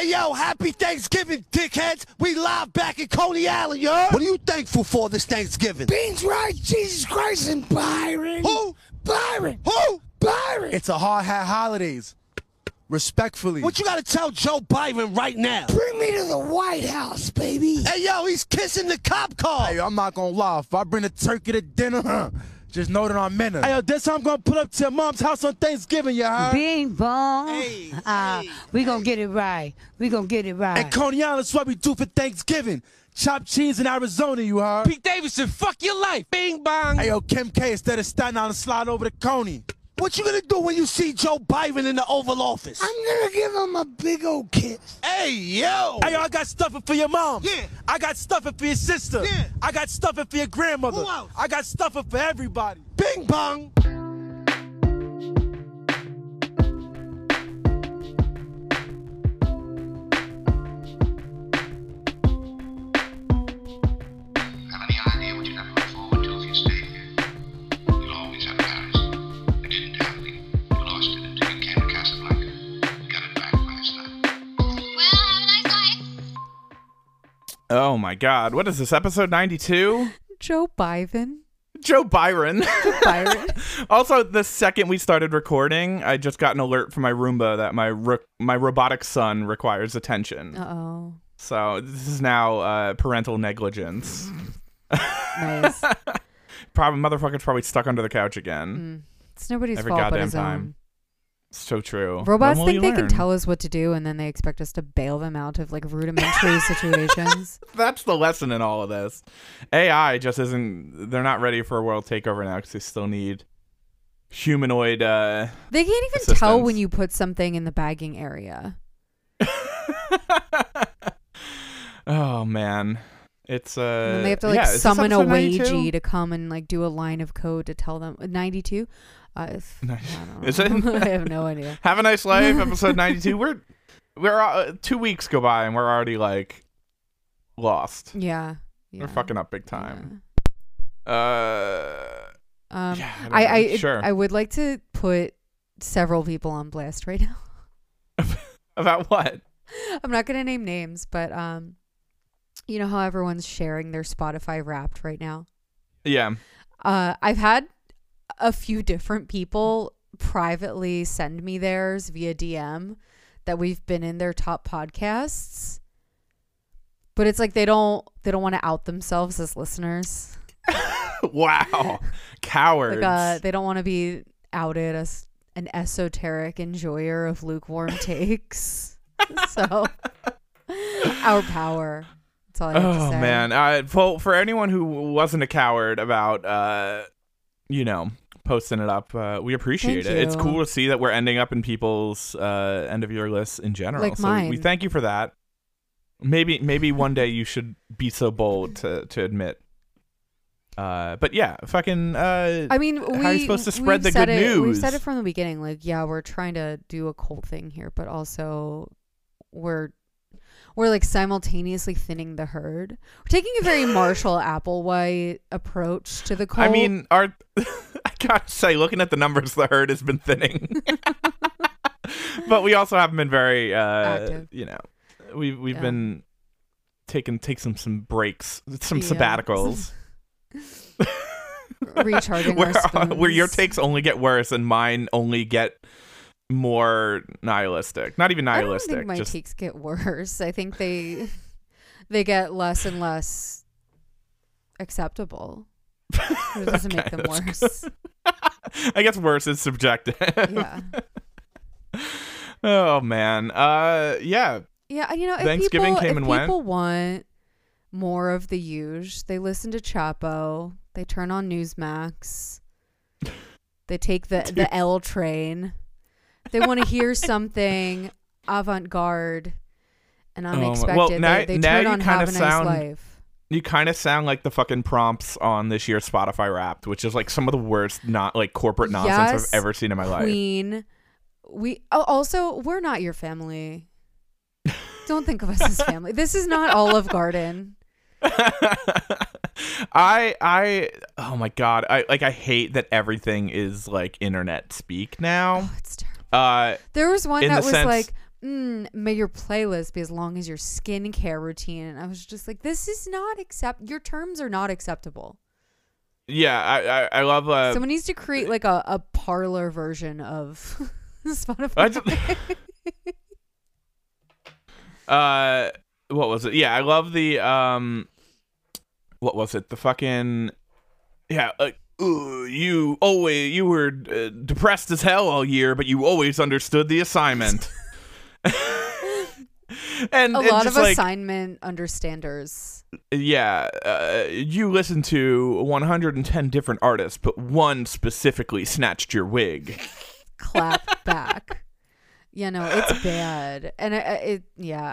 Hey, yo, happy Thanksgiving, dickheads. We live back in Coney Island, yo. What are you thankful for this Thanksgiving? Beans, rice, Jesus Christ, and Byron. Who? Byron. Who? Byron. It's a hard hat holidays. Respectfully. What you gotta tell Joe Byron right now? Bring me to the White House, baby. Hey, yo, he's kissing the cop car. Hey, I'm not gonna lie. If I bring a turkey to dinner, just know that I'm in it. Hey, yo, this time I'm gonna pull up to your mom's house on Thanksgiving, you heard? Bing bong. Hey, We gonna get it right. We gonna get it right. And Coney Island's what we do for Thanksgiving. Chopped cheese in Arizona, you heard? Pete Davidson, fuck your life. Bing bong. Hey, yo, Kim K, instead of standing on and slide over to Coney. What you gonna do when you see Joe Byron in the Oval Office? I'm gonna give him a big old kiss. Hey, yo. Hey, yo, I got stuffing for your mom. Yeah. I got stuffing for your sister. Yeah. I got stuffing for your grandmother. Who else? I got stuffing for everybody. Bing bong. Have any idea what you have to look forward to if you stay here? You'll always have Paris. You didn't have me. You lost it until you came to Casablanca. You got it back by this time. Well, have a nice life. Oh my God. What is this, episode 92? Joe Byron. Joe Byron. Byron. Also, the second we started recording, I just got an alert from my Roomba that my robotic son requires attention. Uh-oh. So this is now parental negligence. Nice. Motherfucker's probably stuck under the couch again. It's nobody's Every fault but goddamn his time. own. So true. Robots When will think you they can learn? tell us what to do, and then they expect us to bail them out of like rudimentary situations. That's the lesson in all of this. AI just isn't. They're not ready for a world takeover now because they still need humanoid. They can't even assistance. tell when you put something in the bagging area. Oh man, it's And then they have to like yeah, is this summon a episode 92? Ouija to come and like do a line of code to tell them 92. I don't know. Is it? I have no idea. Have a nice life, episode 92. We're 2 weeks go by and we're already like lost. Yeah. We're fucking up big time. Yeah, sure. I would like to put several people on blast right now. About what? I'm not gonna name names, but you know how everyone's sharing their Spotify Wrapped right now? Yeah. I've had a few different people privately send me theirs via DM that we've been in their top podcasts, but it's like they don't want to out themselves as listeners. Wow. Cowards. Like, they don't want to be outed as an esoteric enjoyer of lukewarm takes. So our power. That's all I have to say. Oh man. For anyone who wasn't a coward about posting it up, we appreciate Thank it. It's you. cool to see that we're ending up in people's end of year lists in general. Like so mine. we thank you for that. Maybe one day you should be so bold to admit. But yeah, fucking. I mean, how are you supposed to spread the good news? We've said it from the beginning. Like, yeah, we're trying to do a cult thing here, but also we're like simultaneously thinning the herd. We're taking a very Marshall Applewhite approach to the cult. I mean, I gotta say, looking at the numbers, the herd has been thinning. But we also haven't been very, active. We've been take some breaks, some Yeah. sabbaticals. Recharging our spoons. where your takes only get worse and mine only get more nihilistic. Not even nihilistic. I don't think my just takes get worse. I think they get less and less acceptable. It doesn't make them worse. I guess worse is subjective. Yeah. Oh man. Yeah. Yeah, you know, if Thanksgiving came and went. people want more of the huge, they listen to Chapo, they turn on Newsmax, they take the L train. They want to hear something avant-garde and unexpected. Well, they now turn you on kinda Have a Nice sound- Life. You kind of sound like the fucking prompts on this year's Spotify Wrapped, which is like some of the worst, not like corporate nonsense Yes, I've ever seen in my life. Queen. Also, we're not your family. Don't think of us as family. This is not Olive Garden. Oh my God. I hate that everything is like internet speak now. Oh, it's terrible. There was one in that the was sense- like, may your playlist be as long as your skincare routine. And I was just like, this is not your terms are not acceptable. Yeah, I love someone needs to create like a parlor version of Spotify. What was it? Yeah, I love the what was it? The fucking you were depressed as hell all year, but you always understood the assignment. and a lot of like, assignment understanders. Yeah, you listened to 110 different artists, but one specifically snatched your wig. Clap back. Yeah, no, it's bad, and I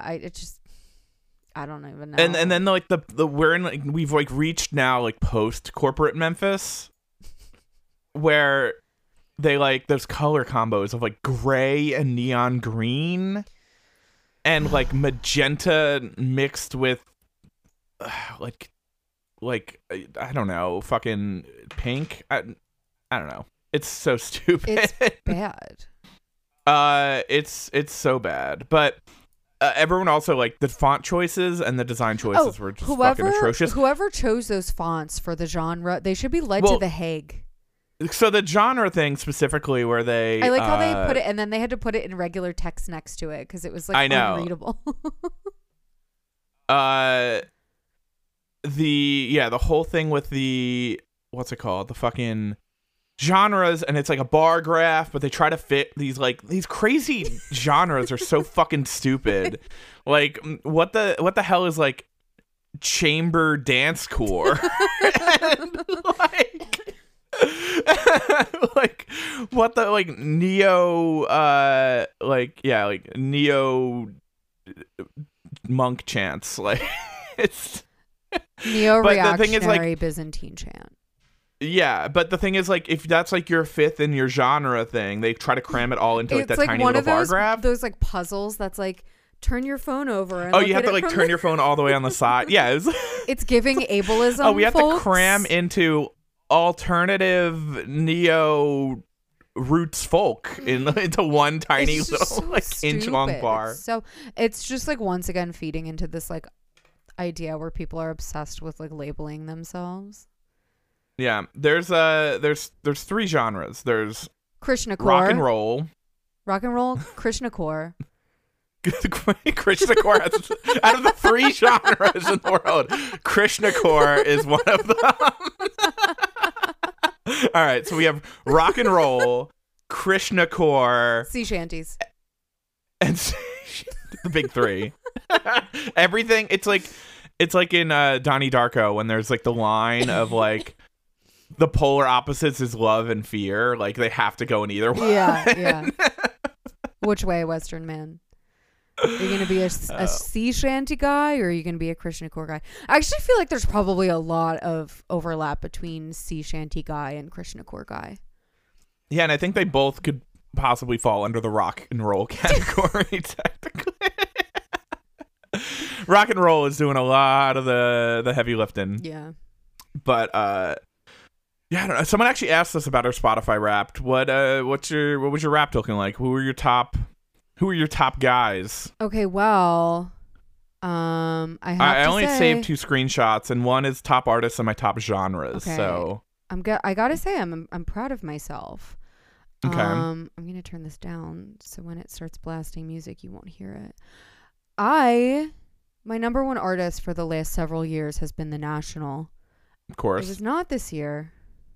don't even know. And then like the we're in like we've like reached now like post corporate Memphis, where they like those color combos of like gray and neon green, and like magenta mixed with like I don't know, fucking pink. I don't know. It's so stupid. It's bad. It's so bad, but everyone also like the font choices and the design choices were just fucking atrocious. Whoever chose those fonts for the genre, they should be led to The Hague. So the genre thing specifically, where they I like how they put it, and then they had to put it in regular text next to it because it was like unreadable. The whole thing with the what's it called? The fucking genres, and it's like a bar graph, but they try to fit these crazy genres are so fucking stupid. Like what the hell is like chamber dance core? And, like what the like neo neo monk chants, like it's neo-reactionary Byzantine chant. Yeah, but the thing is, like, if that's like your fifth in your genre thing, they try to cram it all into like that tiny little bar graph. Those like puzzles that's like turn your phone over. And you have to like turn your phone all the way on the side. Yeah, it's giving ableism. Oh, we have folks. to cram into alternative neo roots folk into one tiny little so like inch long bar. So it's just like once again feeding into this like idea where people are obsessed with like labeling themselves. Yeah, there's three genres. There's Krishnacore, rock and roll, Krishnacore. Krishnacore has, out of the three genres in the world, Krishnacore is one of them. All right, so we have rock and roll, Krishnacore, sea shanties, and the big three. Everything. It's like in Donnie Darko when there's like the line of like the polar opposites is love and fear. Like they have to go in either one. Yeah. Which way, Western man? Are you going to be a sea shanty guy, or are you going to be a Krishnacore guy? I actually feel like there's probably a lot of overlap between sea shanty guy and Krishnacore guy. Yeah, and I think they both could possibly fall under the rock and roll category, technically. Rock and roll is doing a lot of the heavy lifting. Yeah. But yeah, I don't know. Someone actually asked us about our Spotify Wrapped. What was your Wrapped looking like? Who were your top guys? Okay, well, I only saved 2 screenshots, and one is top artists and my top genres. Okay. So I gotta say I'm proud of myself. Okay. I'm gonna turn this down so when it starts blasting music, you won't hear it. My number one artist for the last several years has been The National. Of course. It was not this year.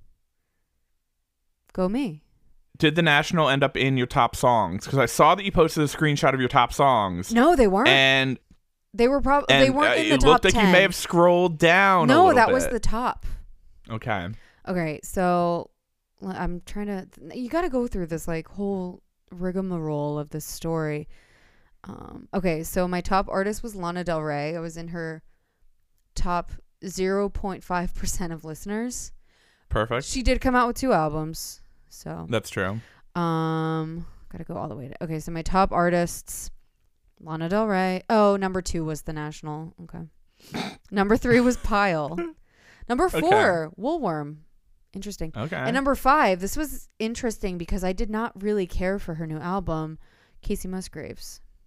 Go me. Did The National end up in your top songs? Because I saw that you posted a screenshot of your top songs. No, they weren't. And they were probably they weren't in the top 10. It looked like you may have scrolled down. No, a little that bit. was the top. Okay. Okay, so I'm trying to. You got to go through this like whole rigmarole of this story. Okay, so my top artist was Lana Del Rey. I was in her top 0.5% of listeners. Perfect. She did come out with 2 albums, so that's true. Gotta go all the way to. Okay, so my top artists: Lana Del Rey. Oh, number 2 was The National. Okay. Number 3 was Pile. Number 4, Woolworm. Interesting. Okay. And number 5, this was interesting because I did not really care for her new album, Casey Musgraves.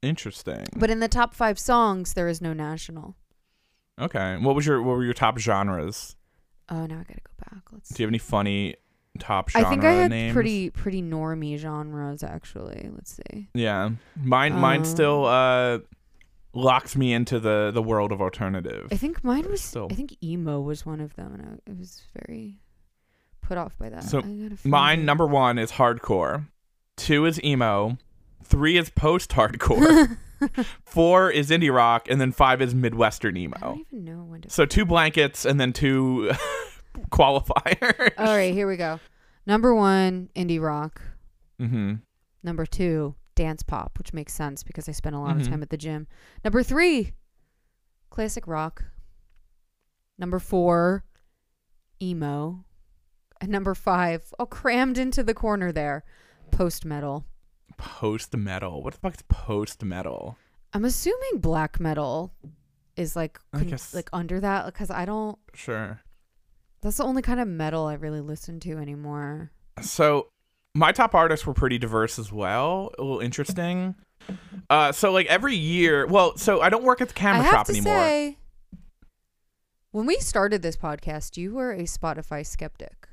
Interesting. But in the top 5 songs, there is no national. Okay. What were your top genres? Oh, now I gotta go back. Let's Do you have any funny top genre I think I had names? pretty normie genres actually. Let's see. Yeah. Mine still locks me into the world of alternative. I think mine was. Still. I think emo was one of them, and I was very put off by that. So I gotta find mine it. number 1 is hardcore. 2 is emo. 3 is post-hardcore. 4 is indie rock, and then 5 is Midwestern I emo. don't even know when to. So 2 blankets and then 2 qualifiers. All right, here we go. Number 1, indie rock. Mm-hmm. Number 2, dance pop, which makes sense because I spent a lot of Mhm. time at the gym. Number 3, classic rock. Number 4, emo. And number 5, crammed into the corner there, post metal. Post metal. What the fuck is post metal? I'm assuming black metal is like I guess- like under that because I don't. Sure. That's the only kind of metal I really listen to anymore. So my top artists were pretty diverse as well. A little interesting. So like every year, so I don't work at the camera I have shop to anymore. say, when we started this podcast, you were a Spotify skeptic.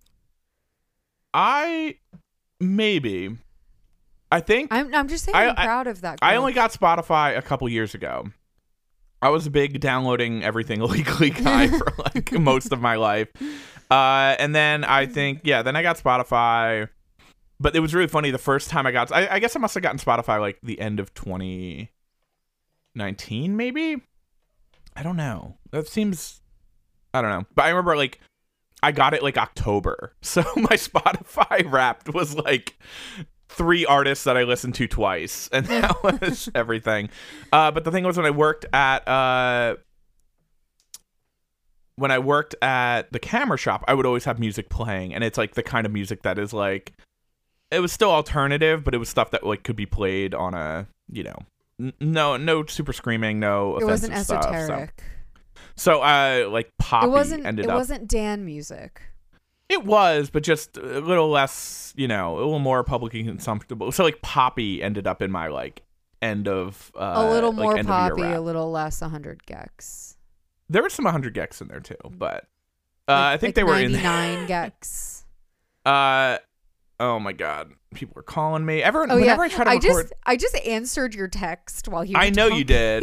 I think I'm just saying I- I'm proud of that. I growth. only got Spotify a couple years ago. I was a big downloading everything illegally guy for like most of my life. And then I think, then I got Spotify. But it was really funny. The first time I guess I must have gotten Spotify like the end of 2019, maybe? I don't know. That seems, I don't know. But I remember like I got it like October. So my Spotify Wrapped was like 3 artists that I listened to twice, and that was everything. But the thing was, when I worked at the camera shop, I would always have music playing, and it's like the kind of music that is like, it was still alternative, but it was stuff that like could be played on a, no super screaming, no It offensive wasn't stuff. esoteric. So like poppy It wasn't. ended It up. wasn't Dan music. It was, but just a little less, a little more publicly consumptible. So like poppy ended up in my like end of A little like, more end of year poppy, rap. a little less 100 gex. There were some 100 gex in there too, but I think like they were in 99 gex. oh my god, people were calling me. Everyone, Oh whenever yeah, I try to record, I just answered your text while you. Were I know you talking. did.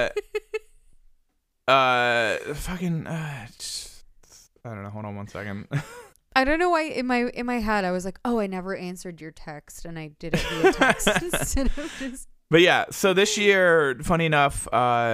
Fucking. I don't know. Hold on one second. I don't know why in my head I was like, oh, I never answered your text, and I did it via text instead of just. But yeah, so this year, funny enough,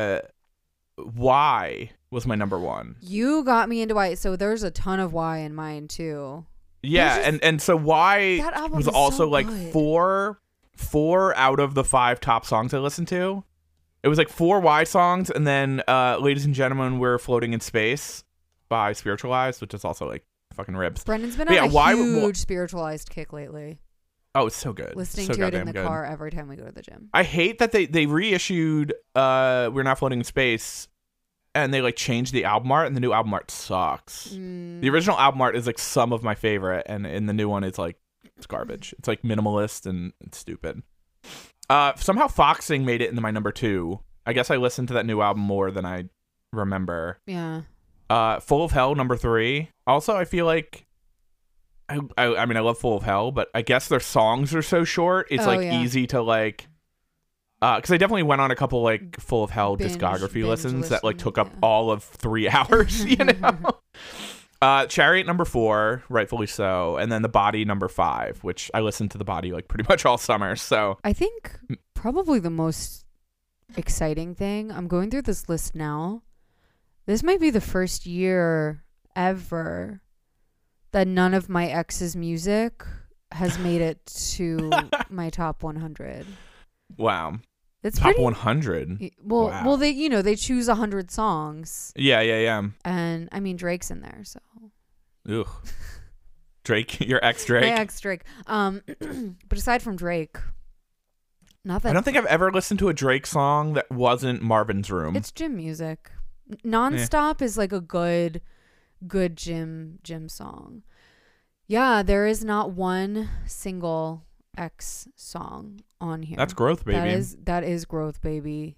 Y was my number 1. You got me into Y, so there's a ton of Y in mine too. Yeah, There's just- and so Y That album was is also so like good. four out of the 5 top songs I listened to. It was like 4 Y songs, and then Ladies and Gentlemen, We're Floating in Space by Spiritualized, which is also like fucking rips. Brendan's been But on yeah, a why- huge spiritualized kick lately. Oh, it's so good. Listening so to it in goddamn the good. car every time we go to the gym. I hate that they reissued We're Not Floating in Space, and they like changed the album art, and the new album art sucks. Mm. The original album art is like some of my favorite, and in the new one it's like it's garbage. It's like minimalist and it's stupid. Somehow Foxing made it into my number 2. I guess I listened to that new album more than I remember. Yeah. Full of Hell, number 3. Also, I feel like I mean I love Full of Hell, but I guess their songs are so short. It's Oh, like yeah. easy to like because I definitely went on a couple like Full of Hell Binge discography listens that like listen, took up yeah. all of 3 hours, you know. Chariot number 4, rightfully so, and then The Body number 5, which I listened to The Body like pretty much all summer. So I think probably the most exciting thing, I'm going through this list now. This might be the first year ever that none of my ex's music has made it to my top 100. wow, It's top pretty 100. well. Wow. Well, they choose 100 songs, Yeah. and I mean Drake's in there, so Ugh. Drake, your ex Drake. my ex Drake. But aside from Drake, not that I don't think I've ever listened to a Drake song that wasn't Marvin's Room. it's gym music. Nonstop is like a good gym song. Yeah, there is not one single X song on here. That's growth, baby. That is growth, baby.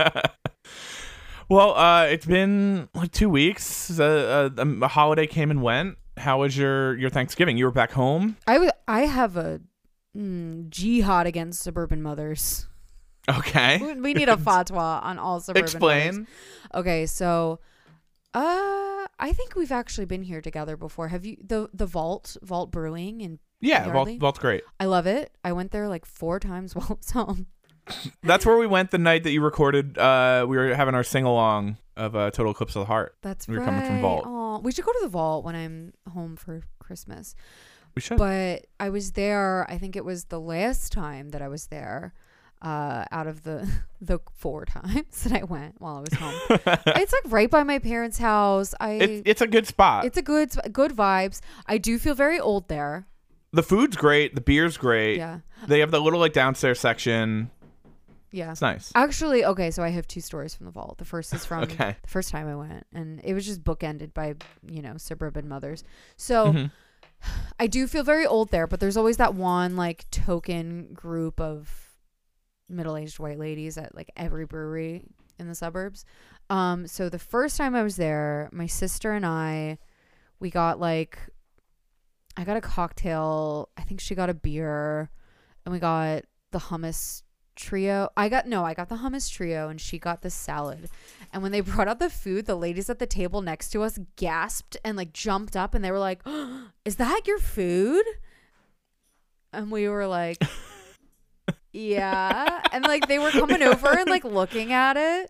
Well, it's been like 2 weeks. A holiday came and went. How was your Thanksgiving? You were back home? I have a jihad against suburban mothers. Okay. We need a fatwa on all suburban Explain. mothers. Okay, so I think we've actually been here together before. Have you the Vault Brewing in Yardley? Vault's great. I love it. I went there like 4 times while I was home. That's where we went the night that you recorded. We were having our sing-along of Total Eclipse of the Heart. That's we were right. coming from Vault. Aw, we should go to the Vault when I'm home for Christmas. We should. But I was there, I think it was the last time that I was there, out of the 4 times that I went while I was home. It's like right by my parents' house. It's a good spot. It's a good vibes. I do feel very old there. The food's great. The beer's great. Yeah. They have the little like downstairs section. Yeah. It's nice. Actually, okay, so I have 2 stories from the Vault. The first is from Okay. the first time I went, and it was just bookended by, suburban mothers. So I do feel very old there, but there's always that one like token group of middle-aged white ladies at like every brewery in the suburbs. So the first time I was there, my sister and we got I got a cocktail, I think she got a beer, and we got the hummus trio. I got the hummus trio, and she got the salad. And when they brought out the food, the ladies at the table next to us gasped and like jumped up, and they were like, oh, "Is that your food?" And we were like, "Yeah." And like they were coming over and like looking at it.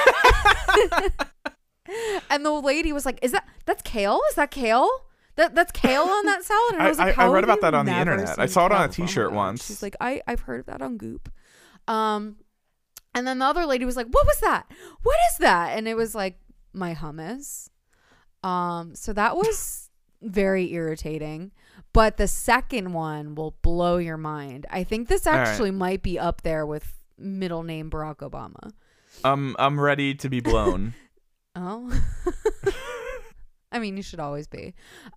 And the lady was like, that's kale? Is that kale? That's kale on that salad?" And I was like, I read about that on the internet. I saw it on a t-shirt once. She's like, I've heard of that on Goop. And then the other lady was like, "What was that? What is that?" And it was like, my hummus. So that was very irritating. But the second one will blow your mind. I think this actually might be up there with middle name Barack Obama. I'm ready to be blown. Oh. I mean, you should always be.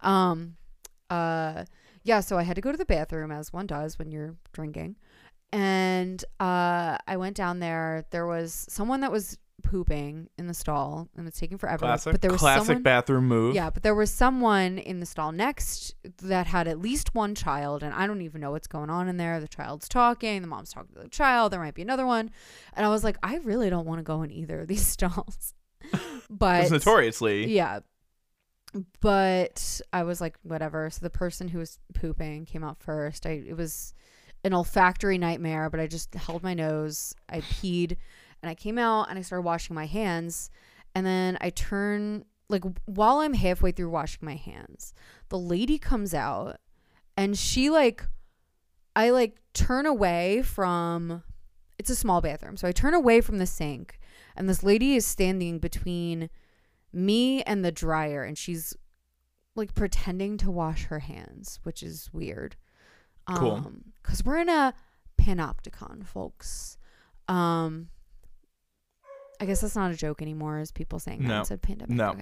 Yeah, so I had to go to the bathroom, as one does when you're drinking. And I went down there. There was someone that was pooping in the stall, and it's taking forever. Classic, but there was classic bathroom move. Yeah, but there was someone in the stall next that had at least one child, and I don't even know what's going on in there. The child's talking, the mom's talking to the child. There might be another one. And I was like, I really don't want to go in either of these stalls. But it's notoriously. Yeah. But I was like, whatever. So the person who was pooping came out first. It was an olfactory nightmare, but I just held my nose. I peed, and I came out, and I started washing my hands. And then I turn, like, while I'm halfway through washing my hands, the lady comes out, and she, like, I, like, turn away from, it's a small bathroom. So I turn away from the sink, and this lady is standing between me and the dryer, and she's like pretending to wash her hands, which is weird. Cool. Because we're in a panopticon, folks. I guess that's not a joke anymore, as people saying that instead of pandemic. No.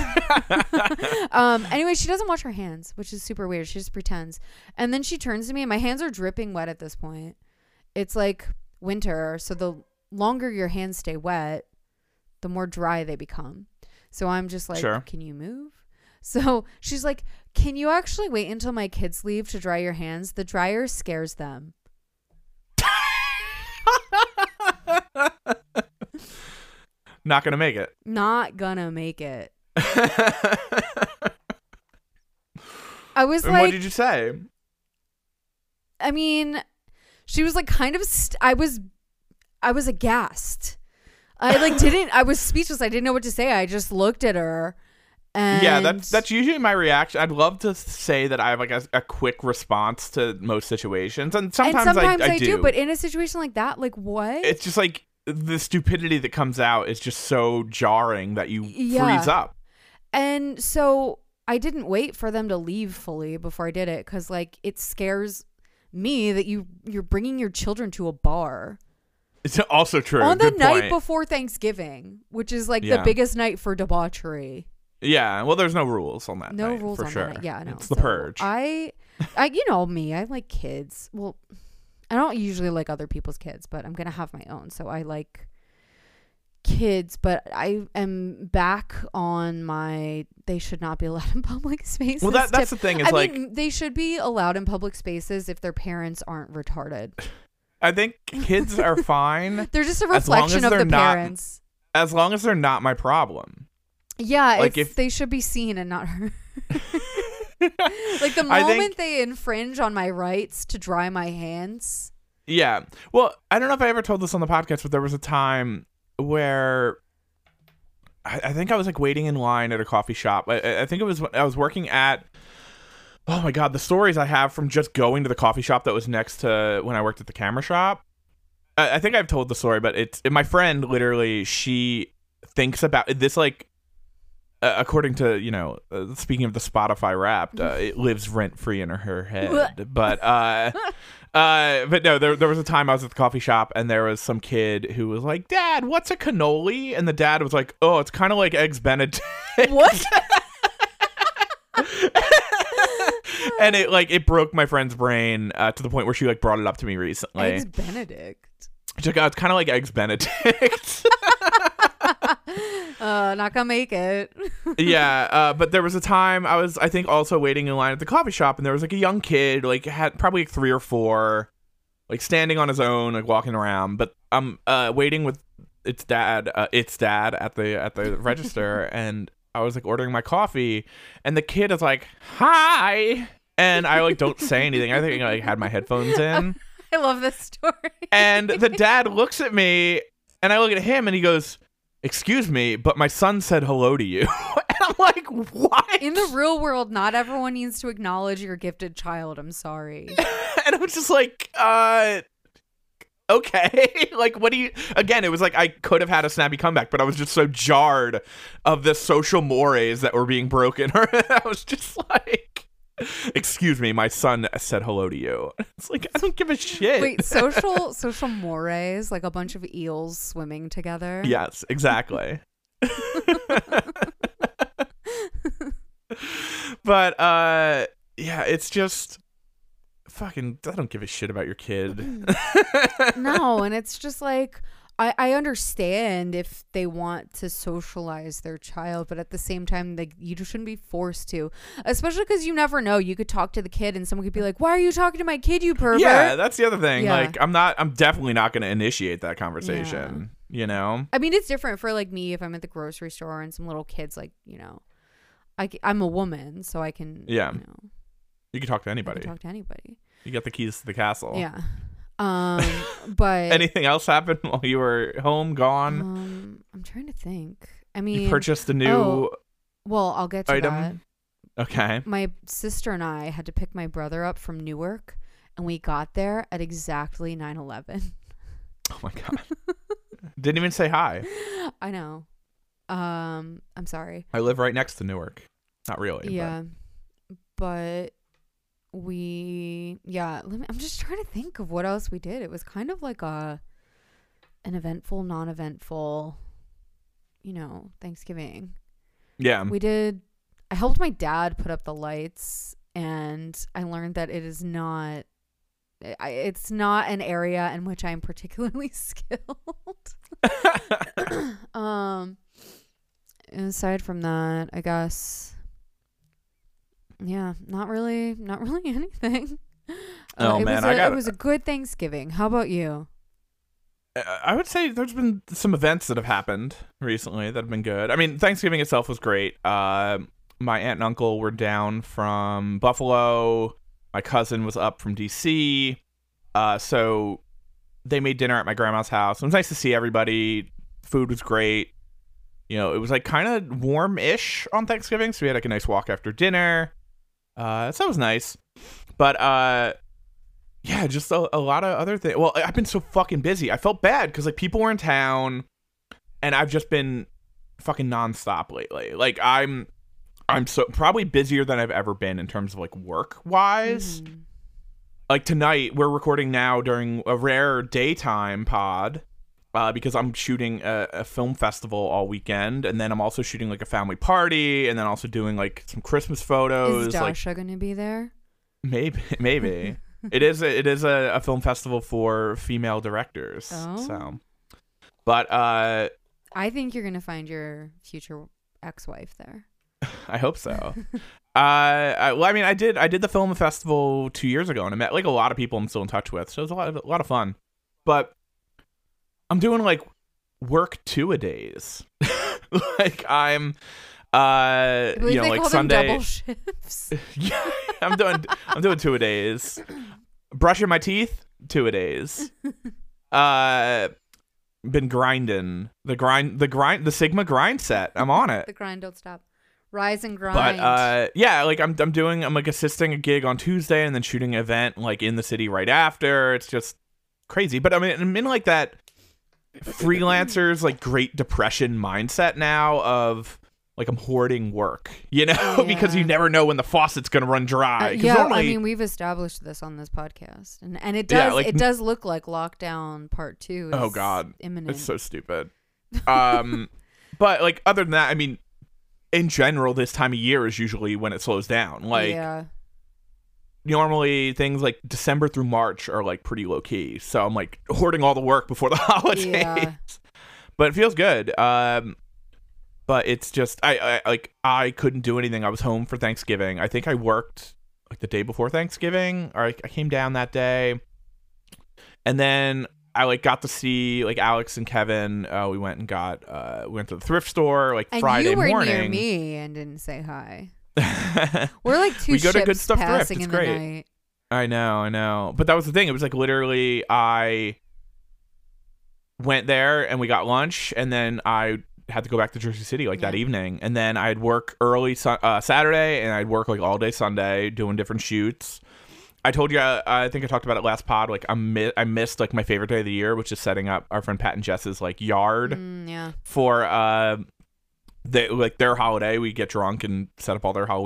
Okay. Anyway, she doesn't wash her hands, which is super weird. She just pretends. And then she turns to me, and my hands are dripping wet at this point. It's like winter, so the longer your hands stay wet, the more dry they become. So I'm just like, sure. Can you move? So she's like, can you actually wait until my kids leave to dry your hands? The dryer scares them. Not gonna make it. Not gonna make it. I was and like, what did you say? I mean, she was like kind of, I was aghast. I was speechless. I didn't know what to say. I just looked at her. And yeah, that's usually my reaction. I'd love to say that I have like a quick response to most situations. And sometimes I do. But in a situation like that, like what? It's just like the stupidity that comes out is just so jarring that you freeze up. And so I didn't wait for them to leave fully before I did it, because like it scares me that you're bringing your children to a bar. It's also true. On the Good night point. before Thanksgiving, which is like the biggest night for debauchery. Yeah, well, there's no rules on that night. No rules for on sure. that night. Yeah, no. It's the purge. I you know me, I like kids. Well, I don't usually like other people's kids, but I'm gonna have my own, so I like kids. But I am back on my they should not be allowed in public spaces. Well, that's the thing is I mean, they should be allowed in public spaces if their parents aren't retarded. I think kids are fine. They're just a reflection of the parents. As long as they're not my problem. Yeah, like if they should be seen and not heard. Like the moment they infringe on my rights to dry my hands. Yeah. Well, I don't know if I ever told this on the podcast, but there was a time where I think I was like waiting in line at a coffee shop. I think it was when I was working at, oh my God, the stories I have from just going to the coffee shop that was next to when I worked at the camera shop. I think I've told the story, but my friend literally, she thinks about this like, according to, you know, speaking of the Spotify Wrapped, it lives rent free in her head. But no, there was a time I was at the coffee shop and there was some kid who was like, "Dad, what's a cannoli?" And the dad was like, "Oh, it's kind of like Eggs Benedict." What? And it broke my friend's brain to the point where she like brought it up to me recently. Eggs Benedict. She's like, "Oh, it's kind of like Eggs Benedict." Not gonna make it. Yeah, but there was a time I was, I think, also waiting in line at the coffee shop, and there was like a young kid, like had probably like 3 or 4, like standing on his own, like walking around. But I'm waiting with its dad at the register, and I was like ordering my coffee, and the kid is like, "Hi," and I like don't say anything. I think I like had my headphones in. I love this story. And the dad looks at me, and I look at him, and he goes, "Excuse me, but my son said hello to you." And I'm like, what? In the real world, not everyone needs to acknowledge your gifted child. I'm sorry. And I was just like, okay. Like, what do you... Again, it was like I could have had a snappy comeback, but I was just so jarred of the social mores that were being broken. I was just like, "Excuse me, my son said hello to you." It's like, I don't give a shit. Wait, social mores, like a bunch of eels swimming together? Yes, exactly. But yeah, it's just fucking, I don't give a shit about your kid. No, and it's just like, I understand if they want to socialize their child, but at the same time, like, you shouldn't be forced to, especially because you never know. You could talk to the kid and someone could be like, "Why are you talking to my kid, you pervert?" Yeah, that's the other thing. Yeah. Like, I'm definitely not going to initiate that conversation, you know? I mean, it's different for like me if I'm at the grocery store and some little kids, like, you know, I'm a woman, so I can, Yeah. you know, You can talk to I anybody. can talk to anybody. You got the keys to the castle. Yeah. But Anything else happened while you were home, gone? I'm trying to think. I mean, You purchased a new well, I'll get to item? that. Okay. My sister and I had to pick my brother up from Newark, and we got there at exactly 9/11. Oh my God. Didn't even say hi. I know. I'm sorry. I live right next to Newark. Not really. Yeah. But I'm just trying to think of what else we did. It was kind of like an eventful, non-eventful, you know, Thanksgiving. Yeah. I helped my dad put up the lights, and I learned that it's not an area in which I'm particularly skilled. Aside from that, I guess, yeah, not really anything. It was a good Thanksgiving. How about you? I would say there's been some events that have happened recently that have been good. I mean, Thanksgiving itself was great. My aunt and uncle were down from Buffalo. My cousin was up from DC. So they made dinner at my grandma's house. It was nice to see everybody. Food was great. You know, it was like kind of warm-ish on Thanksgiving, so we had like a nice walk after dinner. So that was nice. But yeah, just a lot of other things. Well, I've been so fucking busy. I felt bad because like people were in town, and I've just been fucking nonstop lately. Like I'm so probably busier than I've ever been in terms of like work-wise. Mm-hmm. Like tonight, we're recording now during a rare daytime pod. Because I'm shooting a film festival all weekend, and then I'm also shooting like a family party, and then also doing like some Christmas photos. Is Dasha gonna be there? Maybe. It is a film festival for female directors. Oh. So, but I think you're gonna find your future ex-wife there. I hope so. Well, I mean, I did the film festival 2 years ago, and I met like a lot of people I'm still in touch with. So it was a lot of fun. But I'm doing like work 2-a-days. Like I'm, I believe you know, they like call them Sunday. double shifts. Yeah, I'm doing 2-a-days. Brushing my teeth, 2-a-days. Been grinding the Sigma grind set. I'm on it. The grind don't stop. Rise and grind. But yeah, like I'm like assisting a gig on Tuesday and then shooting an event like in the city right after. It's just crazy. But I mean, I'm in like that freelancers like Great Depression mindset now of like I'm hoarding work, you know, because you never know when the faucet's gonna run dry. Yeah, normally, I mean, we've established this on this podcast, and it does it does look like lockdown part 2 is oh god, imminent. it's so stupid. But like other than that, I mean, in general, this time of year is usually when it slows down. Like yeah. Normally things like December through March are like pretty low key. So I'm like hoarding all the work before the holidays. Yeah. But it feels good. But it's just I couldn't do anything. I was home for Thanksgiving. I think I worked like the day before Thanksgiving, or I came down that day. And then I like got to see like Alex and Kevin. We went and we went to the thrift store like And Friday morning. you were near me and didn't say hi. We're like two we go ships to Good Stuff passing Thrift. in It's the great. night. I know. But that was the thing. It was like literally I went there and we got lunch, and then I had to go back to Jersey City like that evening, and then I'd work early Saturday, and I'd work like all day Sunday doing different shoots. I told you, I think I talked about it last pod. Like I missed like my favorite day of the year, which is setting up our friend Pat and Jess's like yard for their holiday. We get drunk and set up all their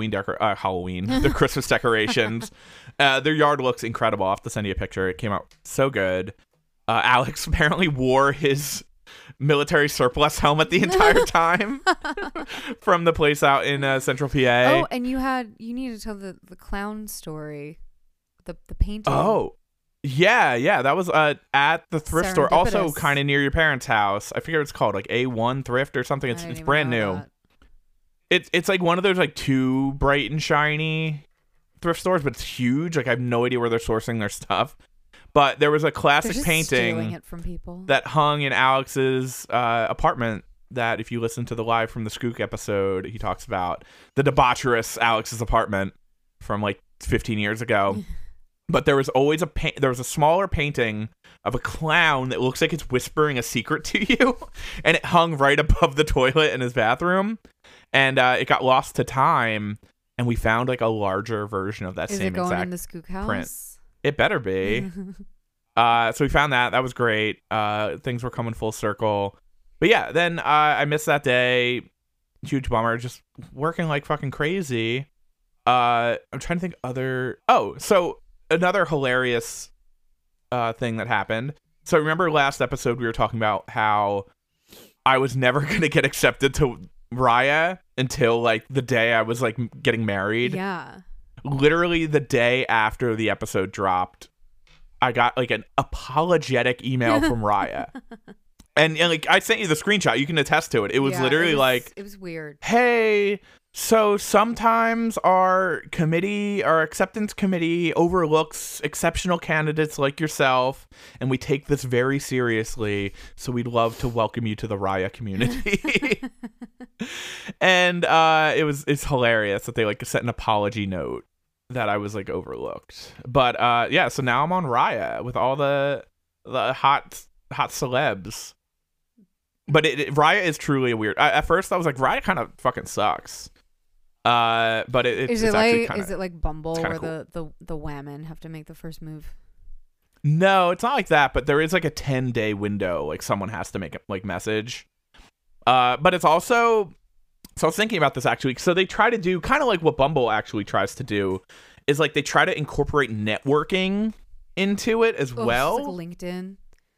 the Christmas decorations. Their yard looks incredible. I'll have to send you a picture. It came out so good. Alex apparently wore his military surplus helmet the entire time from the place out in Central PA. Oh, and you need to tell the clown story. The painting. Oh, yeah. That was at the thrift store, also kind of near your parents' house. I forget what it's called, like A1 Thrift or something. It's brand new. It's like one of those like too bright and shiny thrift stores, but it's huge. Like I have no idea where they're sourcing their stuff. But there was a classic painting stealing it from people that hung in Alex's apartment. That if you listen to the Live from the Skook episode, he talks about the debaucherous Alex's apartment from like 15 years ago. But there was always there was a smaller painting of a clown that looks like it's whispering a secret to you, and it hung right above the toilet in his bathroom, and it got lost to time, and we found like a larger version of that same exact Is it going in the Skook house? Print. It better be. So we found that. That was great. Things were coming full circle. But yeah, then I missed that day. Huge bummer. Just working like fucking crazy. I'm trying to think so another hilarious thing that happened. So remember last episode we were talking about how I was never going to get accepted to Raya until like the day I was like getting married. Yeah. Literally the day after the episode dropped, I got like an apologetic email from Raya. And like I sent you the screenshot. You can attest to it. It was literally like, it was weird. Hey, so sometimes our acceptance committee overlooks exceptional candidates like yourself, and we take this very seriously. So we'd love to welcome you to the Raya community. And it's hilarious that they like sent an apology note that I was like overlooked. But yeah, so now I'm on Raya with all the hot celebs. But Raya is truly a weird. At first I was like, Raya kind of fucking sucks. But it's actually kind of. Is it like Bumble where cool. the women have to make the first move? No, it's not like that. But there is like a 10-day window. Like someone has to make a like message. But it's also. So I was thinking about this actually. So they try to do kind of like what Bumble actually tries to do, is like they try to incorporate networking into it as well. It's like LinkedIn.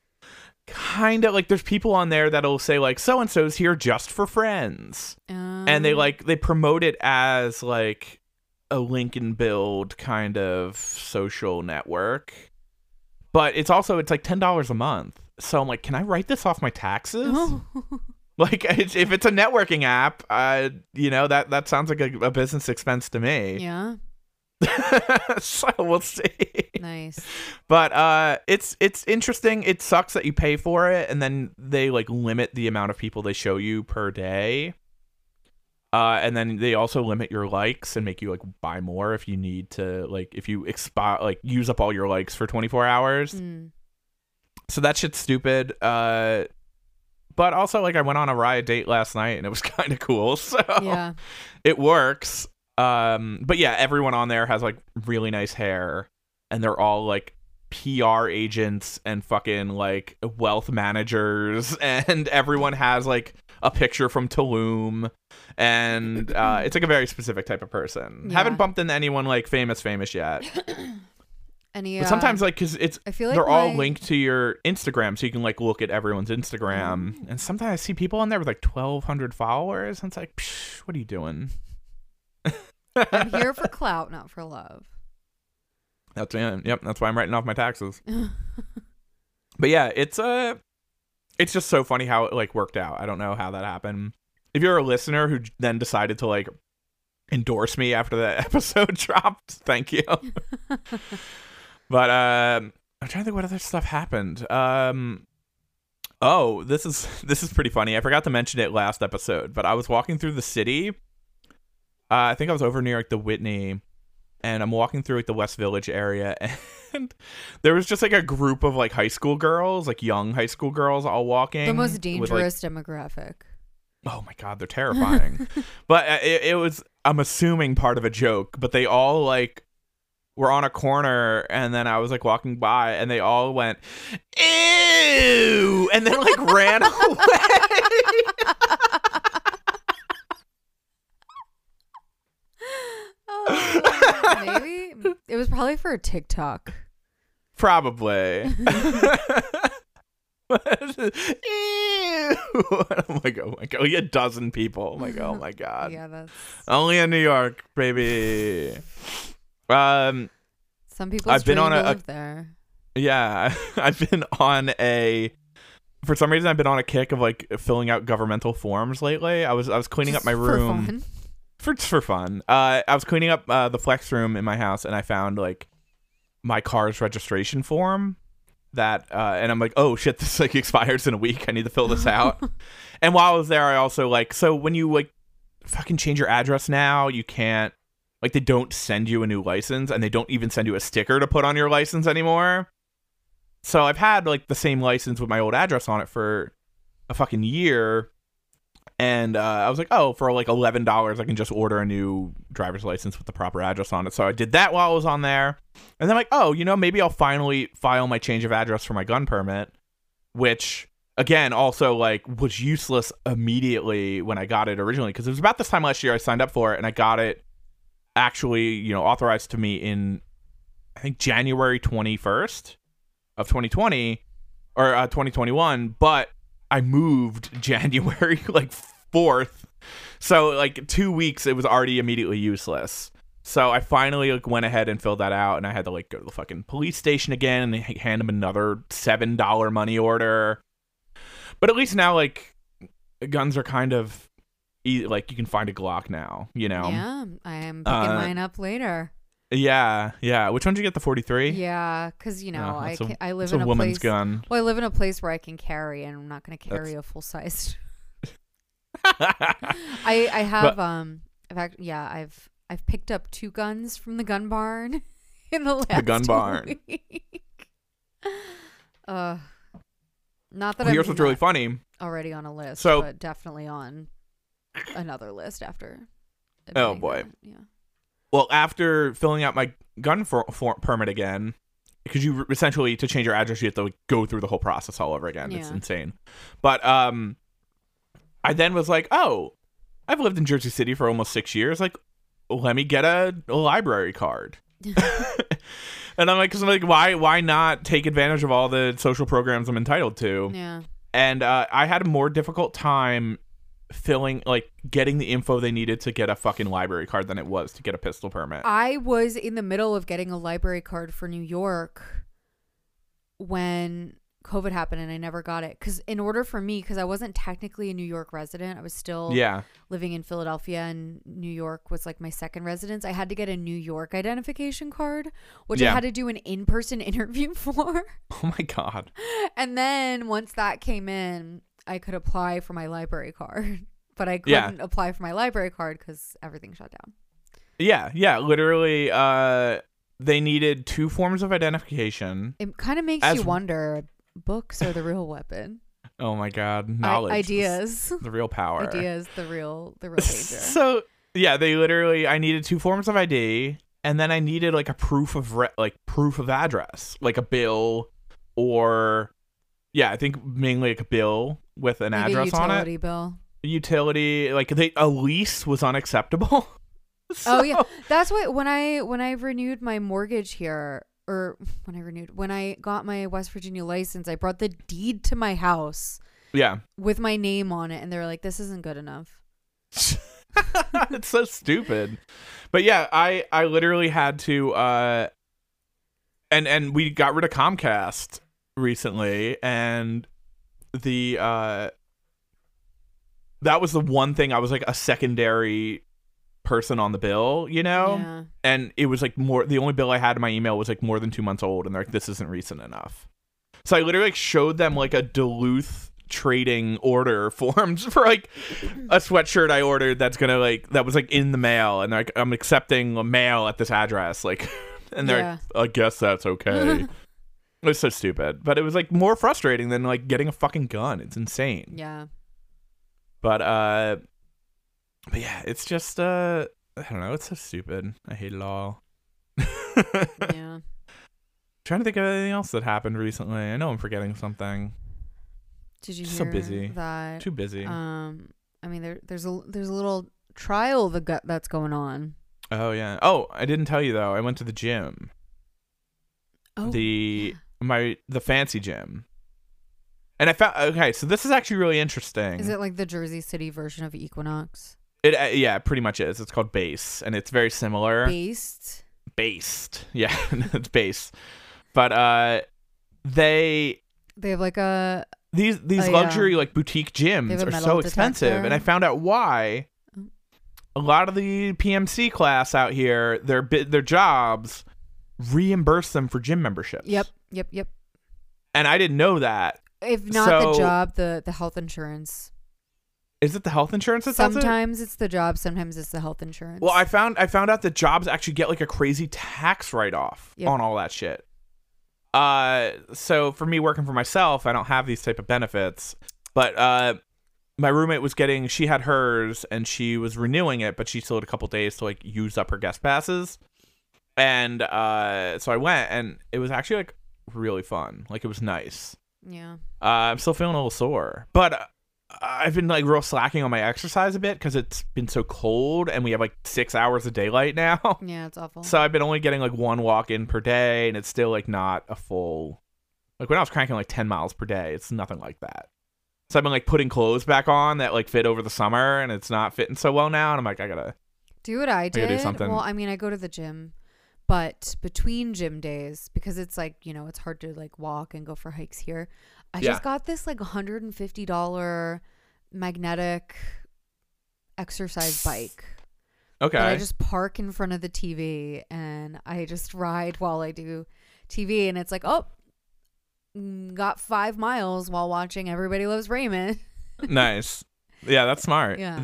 Kind of like there's people on there that'll say like so and so's here just for friends, and they promote it as like a link and build kind of social network, but it's like $10 a month. So I'm like, can I write this off my taxes? Like, if it's a networking app, that sounds like a business expense to me. Yeah. So we'll see. Nice. But it's interesting. It sucks that you pay for it, and then they like limit the amount of people they show you per day. And then they also limit your likes and make you like buy more if you need to, like if you use up all your likes for 24 hours. So that shit's stupid. But also, like, I went on a riot date last night and it was kind of cool. So Yeah. it works. But yeah, everyone on there has like really nice hair, and they're all like PR agents and fucking like wealth managers, and everyone has like a picture from Tulum, and it's like a very specific type of person. Yeah. Haven't bumped into anyone like famous yet. Any, But sometimes like, because I feel like they're all linked to your Instagram, so you can like look at everyone's Instagram. And sometimes I see people on there with like 1,200 followers, and it's like, psh, what are you doing? I'm here for clout, not for love. That's why I'm writing off my taxes. But yeah, it's just so funny how it like worked out. I don't know how that happened. If you're a listener who then decided to like endorse me after that episode dropped, thank you. But I'm trying to think what other stuff happened. Oh, this is pretty funny. I forgot to mention it last episode, but I was walking through the city. I think I was over near like the Whitney, and I'm walking through like the West Village area, and there was just like a group of like high school girls, like young high school girls, all walking. The most with, dangerous demographic. Oh my God, they're terrifying. But it was, I'm assuming, part of a joke, but they all like were on a corner, and then I was like walking by, and they all went, ew, and then like ran away. Maybe it was probably for a TikTok. Probably. Ew. I'm like, oh my God, a dozen people. I'm like, oh my God. Yeah, that's only in New York, baby. some people. I've been on a live there. Yeah, I've been on a. For some reason, I've been on a kick of like filling out governmental forms lately. I was cleaning up my room. For fun. I was cleaning up the flex room in my house, and I found like my car's registration form that and I'm like, oh shit, this like expires in a week. I need to fill this out. And while I was there, I also like, so when you like fucking change your address now, you can't, like, they don't send you a new license, and they don't even send you a sticker to put on your license anymore. So I've had like the same license with my old address on it for a fucking year. And I was like, oh, for like $11, I can just order a new driver's license with the proper address on it. So I did that while I was on there. And then I'm like, oh, maybe I'll finally file my change of address for my gun permit, which, again, also like was useless immediately when I got it originally. Because it was about this time last year I signed up for it, and I got it actually, authorized to me in, I think, January 21st of 2020 or 2021. But I moved January like 4th, so like 2 weeks it was already immediately useless. So I finally like went ahead and filled that out, and I had to like go to the fucking police station again and hand them another $7 money order. But at least now like guns are kind of like you can find a Glock now, Yeah, I am picking mine up later. Yeah. Which one did you get? The 43? Yeah, because I live it's in a a woman's place. gun. Well, I live in a place where I can carry, and I'm not going to carry a full size. I have in fact, yeah, I've picked up 2 guns from the gun barn in the last week. Not that Here's what's really funny. Already on a list, So, but definitely on another list after. Oh boy. Yeah. Well, after filling out my gun permit again, because you essentially, to change your address, you have to like, go through the whole process all over again. Yeah. It's insane. But I then was like, oh, I've lived in Jersey City for almost 6 years. Like, let me get a library card. And I'm like, why not take advantage of all the social programs I'm entitled to? Yeah. And I had a more difficult time getting the info they needed to get a fucking library card than it was to get a pistol permit. I was in the middle of getting a library card for New York when COVID happened and I never got it. Because in order for me, because I wasn't technically a New York resident, I was still living in Philadelphia, and New York was like my second residence. I had to get a New York identification card, which I had to do an in-person interview for. Oh my God. And then once that came in, I could apply for my library card. But I couldn't apply for my library card because everything shut down. Yeah. Literally, they needed 2 forms of identification. It kind of makes you wonder, books are the real weapon. Oh my God. Knowledge. Ideas. The real power. Ideas, the real danger. So, yeah, I needed 2 forms of ID, and then I needed like a proof of address, like a bill, or I think mainly like a bill with an address on it. Utility bill. Utility, like a lease was unacceptable. Oh yeah, that's what when I renewed my mortgage here, or when I got my West Virginia license, I brought the deed to my house. Yeah. With my name on it, and they're like, "This isn't good enough." It's so stupid. But yeah, I literally had to and we got rid of Comcast recently, and the that was the one thing I was like a secondary person on the bill, you know? Yeah. And it was like the only bill I had in my email was like more than 2 months old, and they're like, this isn't recent enough. So I literally like showed them like a Duluth trading order forms for like a sweatshirt I ordered that was like in the mail, and like, I'm accepting a mail at this address, like, and they're like, I guess that's okay. It was so stupid, but it was like more frustrating than like getting a fucking gun. It's insane. Yeah. But yeah, it's just I don't know, it's so stupid. I hate it all. Yeah. Trying to think of anything else that happened recently. I know I'm forgetting something. Did you just hear so busy. that? Too busy. I mean, there's a little trial that's going on. Oh yeah. Oh, I didn't tell you though. I went to the gym. Oh. The fancy gym. And I found so this is actually really interesting. Is it like the Jersey City version of Equinox? It it pretty much is. It's called Base, and it's very similar. Based. Yeah, it's Base. But they have like a these luxury like boutique gyms are so expensive, and I found out why. A lot of the PMC class out here, their jobs reimburse them for gym memberships. Yep. And I didn't know that. If not the job, the health insurance. Is it the health insurance that sometimes it's the job, sometimes it's the health insurance. Well, I found out that jobs actually get like a crazy tax write-off on all that shit. So for me working for myself, I don't have these type of benefits. But my roommate she had hers and she was renewing it, but she still had a couple days to like use up her guest passes. And so I went, and it was actually like really fun. Like it was nice. Yeah. I'm still feeling a little sore, but I've been like real slacking on my exercise a bit because it's been so cold and we have like 6 hours of daylight now. Yeah, it's awful. So I've been only getting like 1 walk in per day, and it's still like not a full, like when I was cranking like 10 miles per day, it's nothing like that. So I've been like putting clothes back on that like fit over the summer, and it's not fitting so well now. And I'm like, I gotta do what I did. Do something. Well, I mean, I go to the gym, but between gym days, because it's like, you know, it's hard to like walk and go for hikes here. I just got this like $150 magnetic exercise bike. Okay. That I just park in front of the TV and I just ride while I do TV, and it's like, oh, got 5 miles while watching Everybody Loves Raymond. Nice. Yeah, that's smart. Yeah.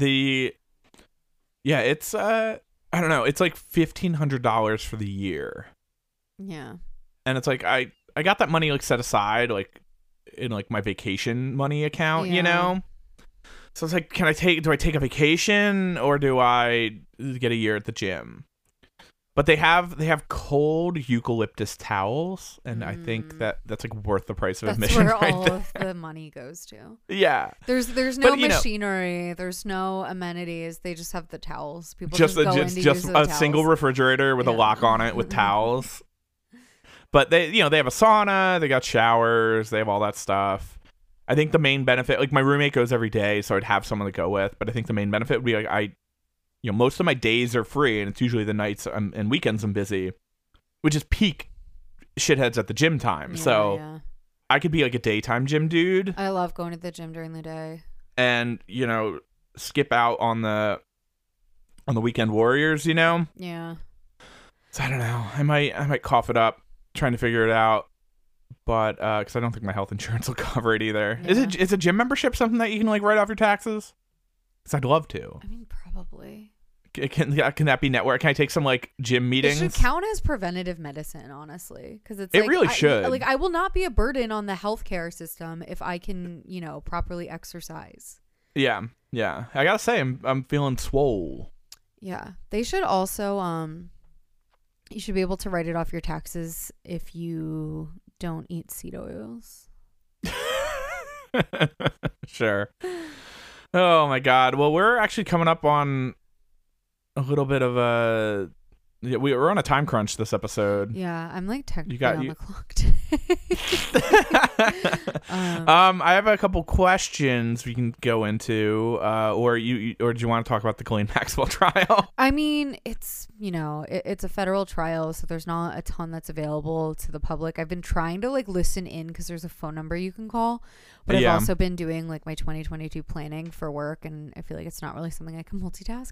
It's I don't know, it's like $1,500 for the year. Yeah. And it's like I got that money like set aside like in like my vacation money account, you know? So it's like, do I take a vacation or do I get a year at the gym? But they have cold eucalyptus towels, and I think that's like worth the price of admission. That's where all of the money goes to. Yeah. There's no machinery. There's no amenities. They just have the towels. People just go in to use the a towels. single refrigerator with a lock on it with towels. But they have a sauna. They got showers. They have all that stuff. I think the main benefit, like my roommate goes every day, so I'd have someone to go with. But I think the main benefit would be like most of my days are free, and it's usually the nights and weekends I'm busy, which is peak shitheads at the gym time. So I could be like a daytime gym dude. I love going to the gym during the day. And, skip out on the weekend warriors, Yeah. So I don't know. I might cough it up trying to figure it out. But because I don't think my health insurance will cover it either. Yeah. Is a gym membership something that you can like write off your taxes? Because I'd love to. I mean, probably. Can that be network? Can I take some like gym meetings? It should count as preventative medicine, honestly, because It really should. I will not be a burden on the healthcare system if I can, properly exercise. Yeah. I gotta say, I'm feeling swole. Yeah, they should also you should be able to write it off your taxes if you don't eat seed oils. Sure. Oh my God. Well, we're actually coming up on a little bit of a. We're on a time crunch this episode. Yeah, I'm like technically on the clock today. I have a couple questions we can go into, or do you want to talk about the Ghislaine Maxwell trial? I mean, it's it's a federal trial, so there's not a ton that's available to the public. I've been trying to like listen in because there's a phone number you can call, but I've also been doing like my 2022 planning for work, and I feel like it's not really something I can multitask.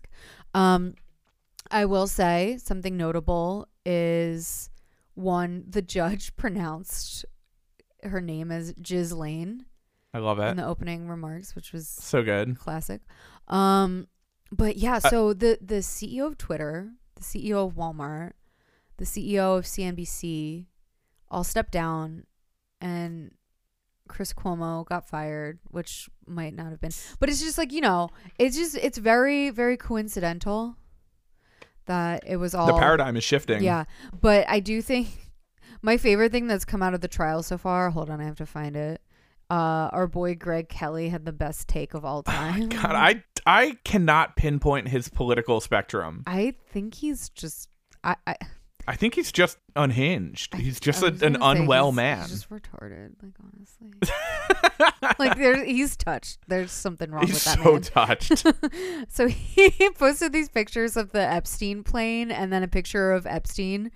I will say something notable is the judge pronounced her name as Ghislaine. I love it. In the opening remarks, which was so good. Classic. But yeah, so the CEO of Twitter, the CEO of Walmart, the CEO of CNBC all stepped down, and Chris Cuomo got fired, which might not have been. But it's just like, it's very, very coincidental that it was all. The paradigm is shifting. Yeah. But I do think my favorite thing that's come out of the trial so far, hold on, I have to find it. Our boy Greg Kelly had the best take of all time. Oh God, I cannot pinpoint his political spectrum. I think he's just I think he's just unhinged. He's just an unwell man. He's just retarded, like, honestly. Like he's touched. There's something wrong with that man. He's so touched. So he posted these pictures of the Epstein plane and then a picture of Epstein.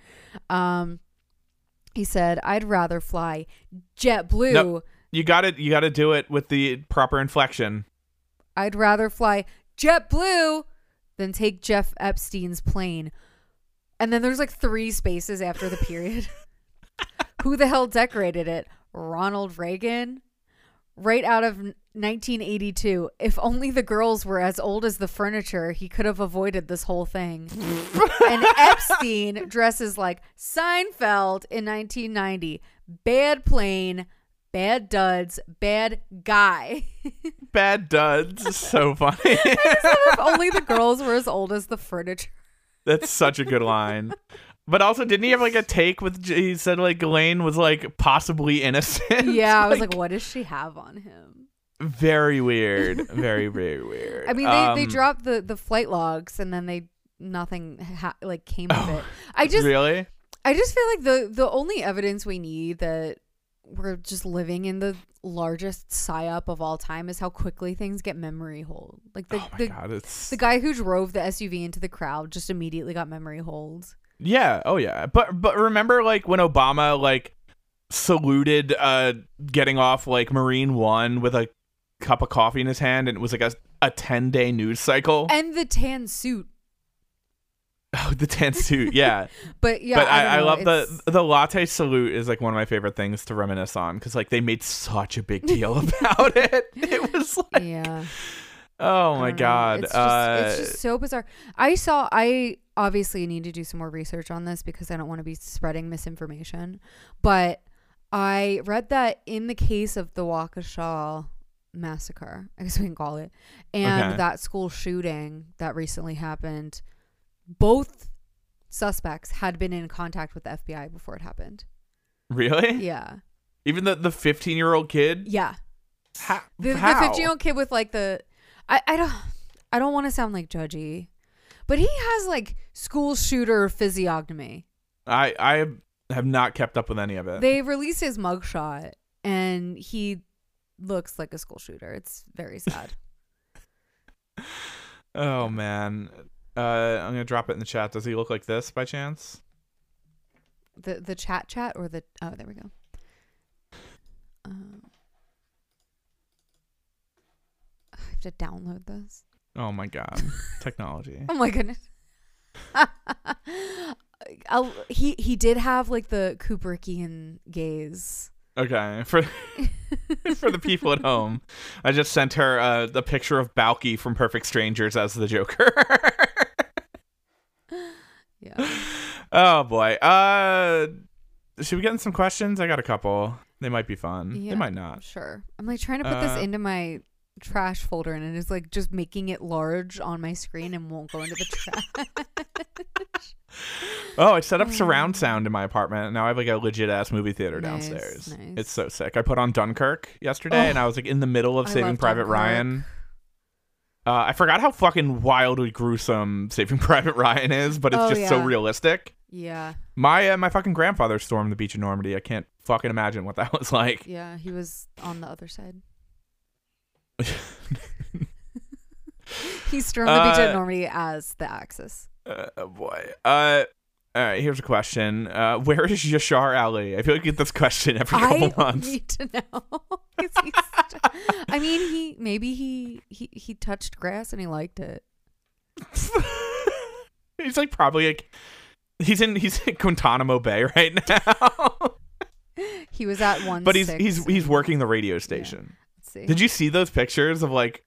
He said, "I'd rather fly JetBlue." No, you got to do it with the proper inflection. "I'd rather fly JetBlue than take Jeff Epstein's plane." And then there's like 3 spaces after the period. Who the hell decorated it? Ronald Reagan? Right out of 1982. If only the girls were as old as the furniture, he could have avoided this whole thing. And Epstein dresses like Seinfeld in 1990. Bad plane, bad duds, bad guy. Bad duds. So funny. If only the girls were as old as the furniture. That's such a good line. But also, didn't he have like a take with, he said like Ghislaine was like possibly innocent? Yeah, I was like, what does she have on him? Very weird. Very, very weird. I mean, they dropped the flight logs and then nothing came of it. I just feel like the only evidence we need that we're just living in the largest psyop of all time is how quickly things get memory hold. Like the guy who drove the SUV into the crowd just immediately got memory hold. Yeah. Oh yeah. But remember like when Obama like saluted getting off like Marine One with a cup of coffee in his hand, and it was like a 10-day news cycle. And the tan suit. Oh, the tan suit, yeah. But yeah, I love the latte salute is like one of my favorite things to reminisce on, because like they made such a big deal about it. It was like, yeah. Oh my God. It's just so bizarre. I obviously need to do some more research on this because I don't want to be spreading misinformation. But I read that in the case of the Waukesha massacre, I guess we can call it, and that school shooting that recently happened, both suspects had been in contact with the FBI before it happened. Really? Yeah. Even the 15-year-old kid? Yeah. How? The 15-year-old kid with like I don't want to sound like judgy, but he has like school shooter physiognomy. I have not kept up with any of it. They released his mugshot, and he looks like a school shooter. It's very sad. Oh man. I'm gonna drop it in the chat. Does he look like this by chance? The chat or the there we go. I have to download this. Oh my god. Technology. Oh my goodness. He did have like the Kubrickian gaze. Okay. For the people at home, I just sent her the picture of Balky from Perfect Strangers as the Joker. Yeah. Oh boy. Should we get in some questions? I got a couple. They might be fun. Yeah, They might not. Sure. I'm like trying to put this into my trash folder, and it's like just making it large on my screen and won't go into the trash. Oh, I set up surround sound in my apartment, and now I have like a legit ass movie theater Nice, downstairs. nice. It's so sick. I put on Dunkirk yesterday, and I was like in the middle of I Saving love Private Dunkirk. Ryan. I forgot how fucking wildly gruesome Saving Private Ryan is, but it's just so realistic. Yeah. My fucking grandfather stormed the beach in Normandy. I can't fucking imagine what that was like. Yeah, he was on the other side. He stormed the beach at Normandy as the Axis. Oh boy. All right, here's a question. Where is Yashar Ali? I feel like I get this question every couple months. I need to know. 'Cause I mean, he touched grass and he liked it. He's like probably like he's in Guantanamo Bay right now. He was at 1-6. But he's working the radio station. Yeah. Let's see. Did you see those pictures of like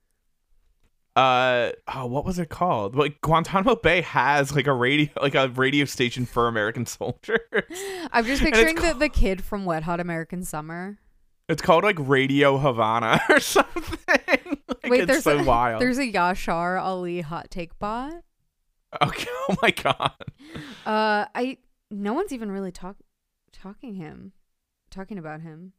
what was it called? Like Guantanamo Bay has like a radio station for American soldiers. I'm just picturing the kid from Wet Hot American Summer. It's called like Radio Havana or something. Like, Wait, it's so wild. There's a Yashar Ali hot take bot. Okay, oh my god. No one's even really talking about him.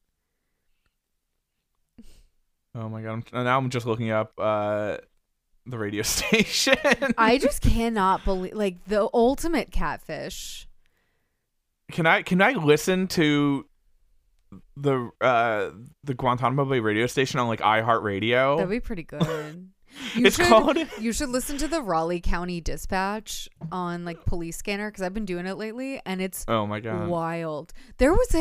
Oh my god. Now I'm just looking up the radio station. I just cannot believe, like, the ultimate catfish. Can I listen to the Guantanamo Bay radio station on like iHeartRadio? That'd be pretty good. You should listen to the Raleigh County Dispatch on like Police Scanner, because I've been doing it lately, and it's oh my god wild. There was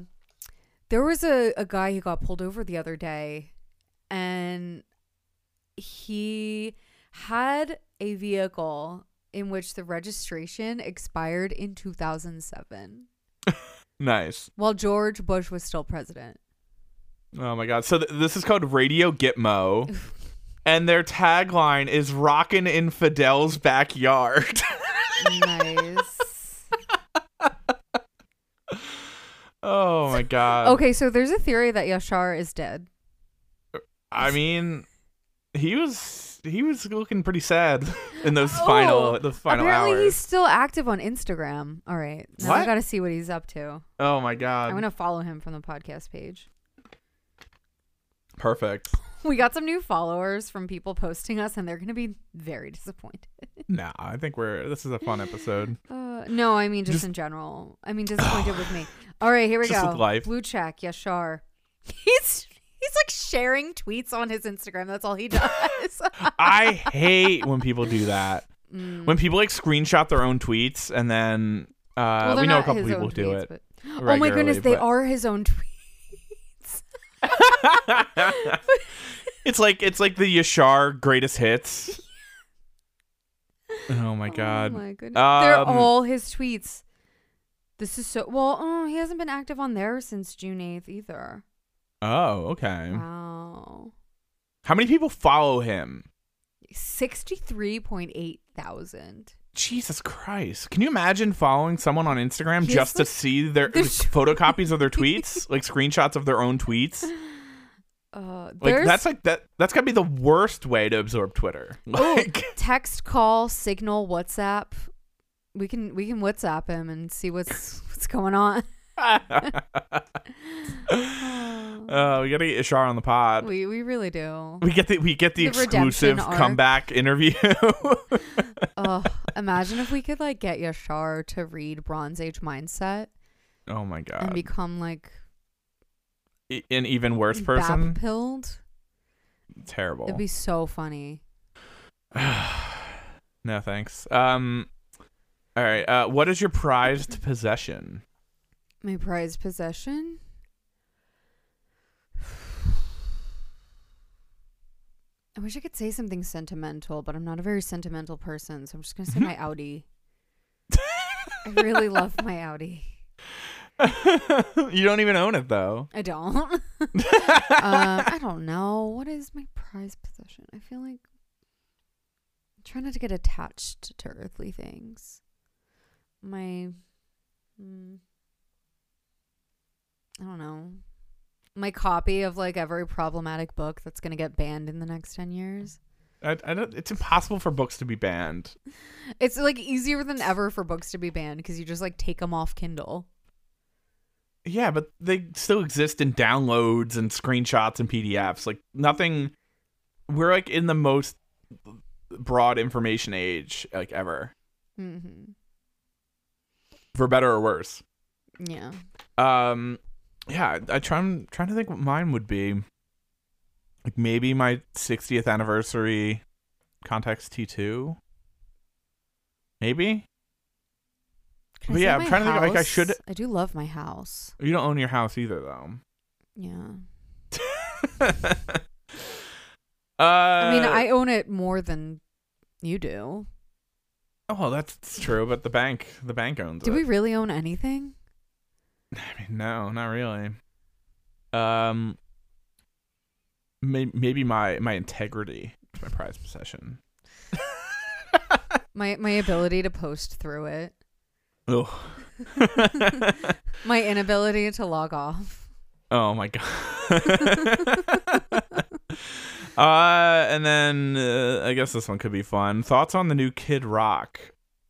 a guy who got pulled over the other day, and he had a vehicle in which the registration expired in 2007. Nice. While George Bush was still president. Oh my god. So this is called Radio Gitmo. And their tagline is "Rockin' in Fidel's backyard." Nice. Oh my god. Okay, so there's a theory that Yashar is dead. I mean, he was looking pretty sad in those final apparently hours. He's still active on Instagram. All right, now I What? gotta see what he's up to. Oh my god. I'm gonna follow him from the podcast page. Perfect. We got some new followers from people posting us, and they're gonna be very disappointed. Nah, I think this is a fun episode. No, I mean just in general. I mean disappointed with me. All right, here we Just go. with life. Blue check, Yashar. He's like sharing tweets on his Instagram. That's all he does. I hate when people do that. When people like screenshot their own tweets and then Well, they're we know a not couple his people own do tweets, it. but- Oh my goodness, they are his own tweets. It's like the Yashar greatest hits. Oh my god. Oh my goodness. They're all his tweets. This is so well, he hasn't been active on there since June 8th either. Oh, okay. Wow. How many people follow him? 63.8 thousand. Jesus Christ. Can you imagine following someone on Instagram He just has, to see their photocopies of their tweets? Like screenshots of their own tweets? Like that's gotta be the worst way to absorb Twitter. Like text, call, Signal, WhatsApp. We can WhatsApp him and see what's going on. we gotta get Yashar on the pod. We really do. We get the exclusive redemption arc. comeback interview. Imagine if we could like get Yashar to read Bronze Age Mindset Oh my god. and become like an even worse person. Bap-pilled. Terrible. It'd be so funny. No thanks. All right. What is your prized possession? My prized possession? I wish I could say something sentimental, but I'm not a very sentimental person, so I'm just gonna say my Audi. I really love my Audi. You don't even own it though. I don't. I don't know. What is my prized possession? I feel like I'm trying not to get attached to earthly things. I don't know. My copy of like every problematic book that's gonna get banned in the next 10 years. I don't. It's impossible for books to be banned. It's like easier than ever for books to be banned because you just like take them off Kindle. Yeah, but they still exist in downloads and screenshots and PDFs. Like nothing. We're like in the most broad information age like ever. Mm-hmm. For better or worse. Yeah. Yeah. I'm trying to think what mine would be. Like maybe my 60th anniversary Context T2. Maybe. Can I But say yeah, I'm my trying to think. Like I house? should. I do love my house. You don't own your house either, though. Yeah. I mean, I own it more than you do. Oh, well, that's true. But the bank owns it. Do we really own anything? I mean, no, not really. Maybe my integrity is my prized possession. My ability to post through it. Oh. My inability to log off. Oh my god. And then I guess this one could be fun. Thoughts on the new Kid Rock?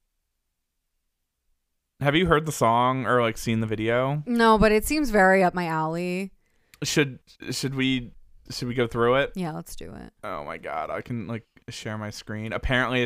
Have you heard the song or like seen the video? No, but it seems very up my alley. Should we go through it? Yeah, let's do it. Oh my god, I can like share my screen. Apparently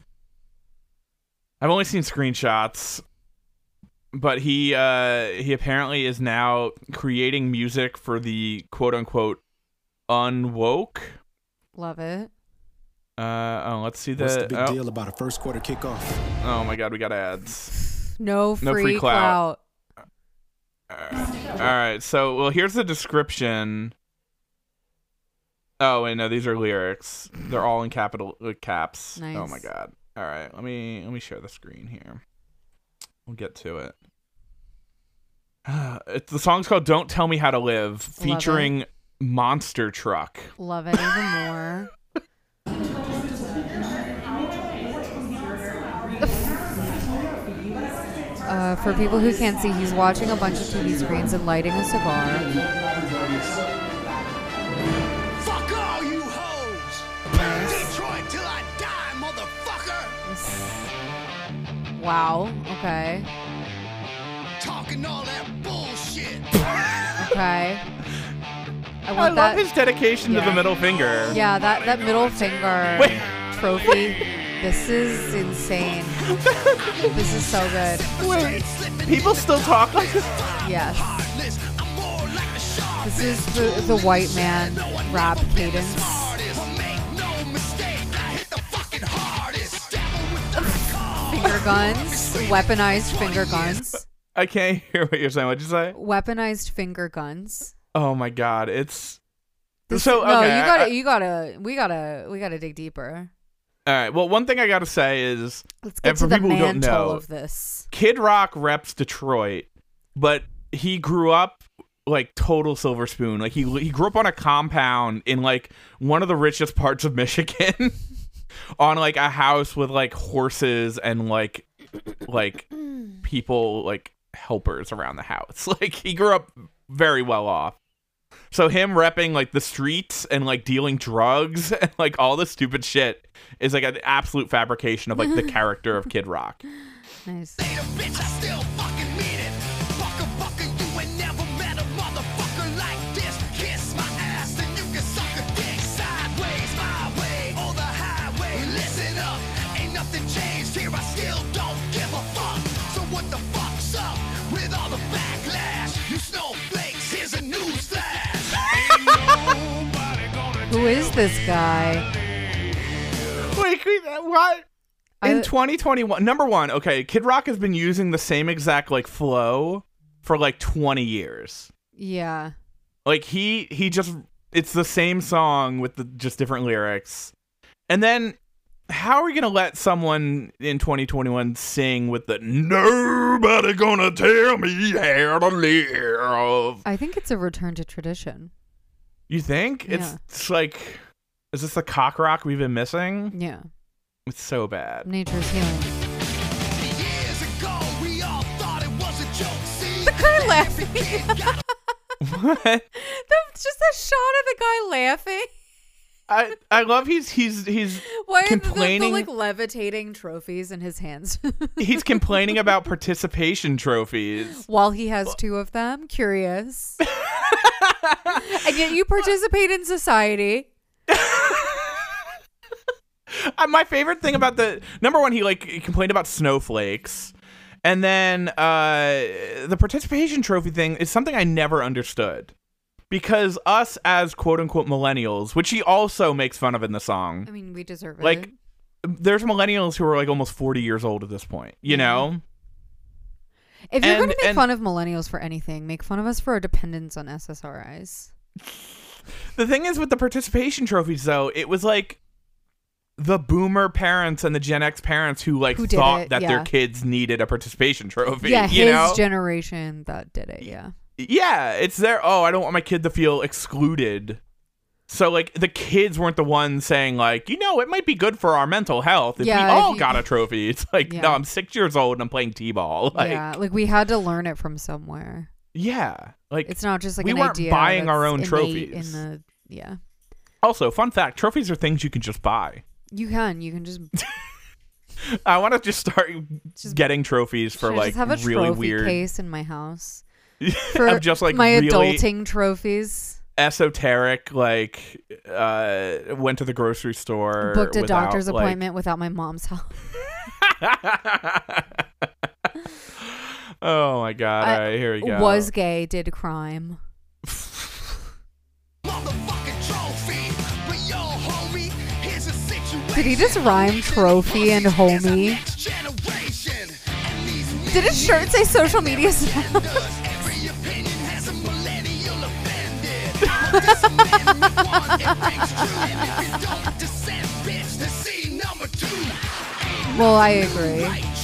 I've only seen screenshots, but he apparently is now creating music for the quote unquote unwoke. Love it. Let's see What's the big deal about a first quarter kickoff? Oh my god, we got ads. No free clout. All right, so well, here's the description. Oh wait, no, these are lyrics. They're all in caps. Nice. Oh my god. All right, let me share the screen here. We'll get to it. The song's called "Don't Tell Me How to Live," featuring Monster Truck. Love it even more. For people who can't see, he's watching a bunch of TV screens and lighting a cigar. Fuck all you hoes! Detroit till I die, motherfucker! Wow. Okay. Talking all that bullshit. Okay. I love that. his dedication to the middle finger. Yeah, that middle finger trophy. This is insane. This is so good. Wait, people still talk like this? Yes. This is the white man rap cadence. Finger guns. Weaponized finger guns. I can't hear what you're saying. What'd you say? Weaponized finger guns. Oh my god, it's this, so. No, Okay, we gotta dig deeper. All right. Well, one thing I gotta say is, Let's get and for to the people who don't mantle know, of this. Kid Rock reps Detroit, but he grew up like total silver spoon. Like he grew up on a compound in like one of the richest parts of Michigan, on like a house with like horses and like people like helpers around the house. Like he grew up very well off. So him repping like the streets and like dealing drugs and like all this stupid shit is like an absolute fabrication of like the character of Kid Rock. Nice. With all the backlash, you snowflakes, here's a news flash. Who is this guy? Wait, what? In 2021, number one, okay, Kid Rock has been using the same exact like flow for like 20 years. Yeah. Like he just, it's the same song with the just different lyrics. And then how are we gonna let someone in 2021 sing with the "Nobody gonna tell me how to live"? I think it's a return to tradition. You think? Yeah. It's like, is this the cock rock we've been missing? Yeah. It's so bad. Nature's healing. Years ago, we all thought it was a joke. See, The guy laughing. What? Just a shot of the guy laughing. I love he's Why complaining. are the like levitating trophies in his hands? He's complaining about participation trophies. While he has two of them. Curious. And yet you participate in society. My favorite thing about the number one, he complained about snowflakes, and then the participation trophy thing is something I never understood, because us as quote unquote millennials, which he also makes fun of in the song. I mean, we deserve it. Like, there's millennials who are like almost 40 years old at this point, you know? If you're going to make fun of millennials for anything, make fun of us for our dependence on SSRIs. The thing is with the participation trophies, though, it was like the boomer parents and the Gen X parents who thought that their kids needed a participation trophy. Yeah, you know? his generation that did it, yeah. Yeah, it's their, I don't want my kid to feel excluded. So, like, the kids weren't the ones saying, like, it might be good for our mental health if we all got a trophy. It's like, no, I'm 6 years old and I'm playing T-ball. Like, yeah, like, we had to learn it from somewhere. Yeah. Like, it's not just like we an weren't idea buying our that's own innate trophies. Yeah. Also, fun fact, trophies are things you can just buy. You can just... I want to just start getting trophies for, like, just have a really trophy weird... case in my house. For of just, like, my really adulting trophies. Esoteric, like, went to the grocery store. Booked a without, doctor's like... appointment without my mom's help. Oh, my God. All right, here we go. Was gay, did crime. Did he just rhyme trophy and homie? Did his shirt say social media snap? Well, I agree.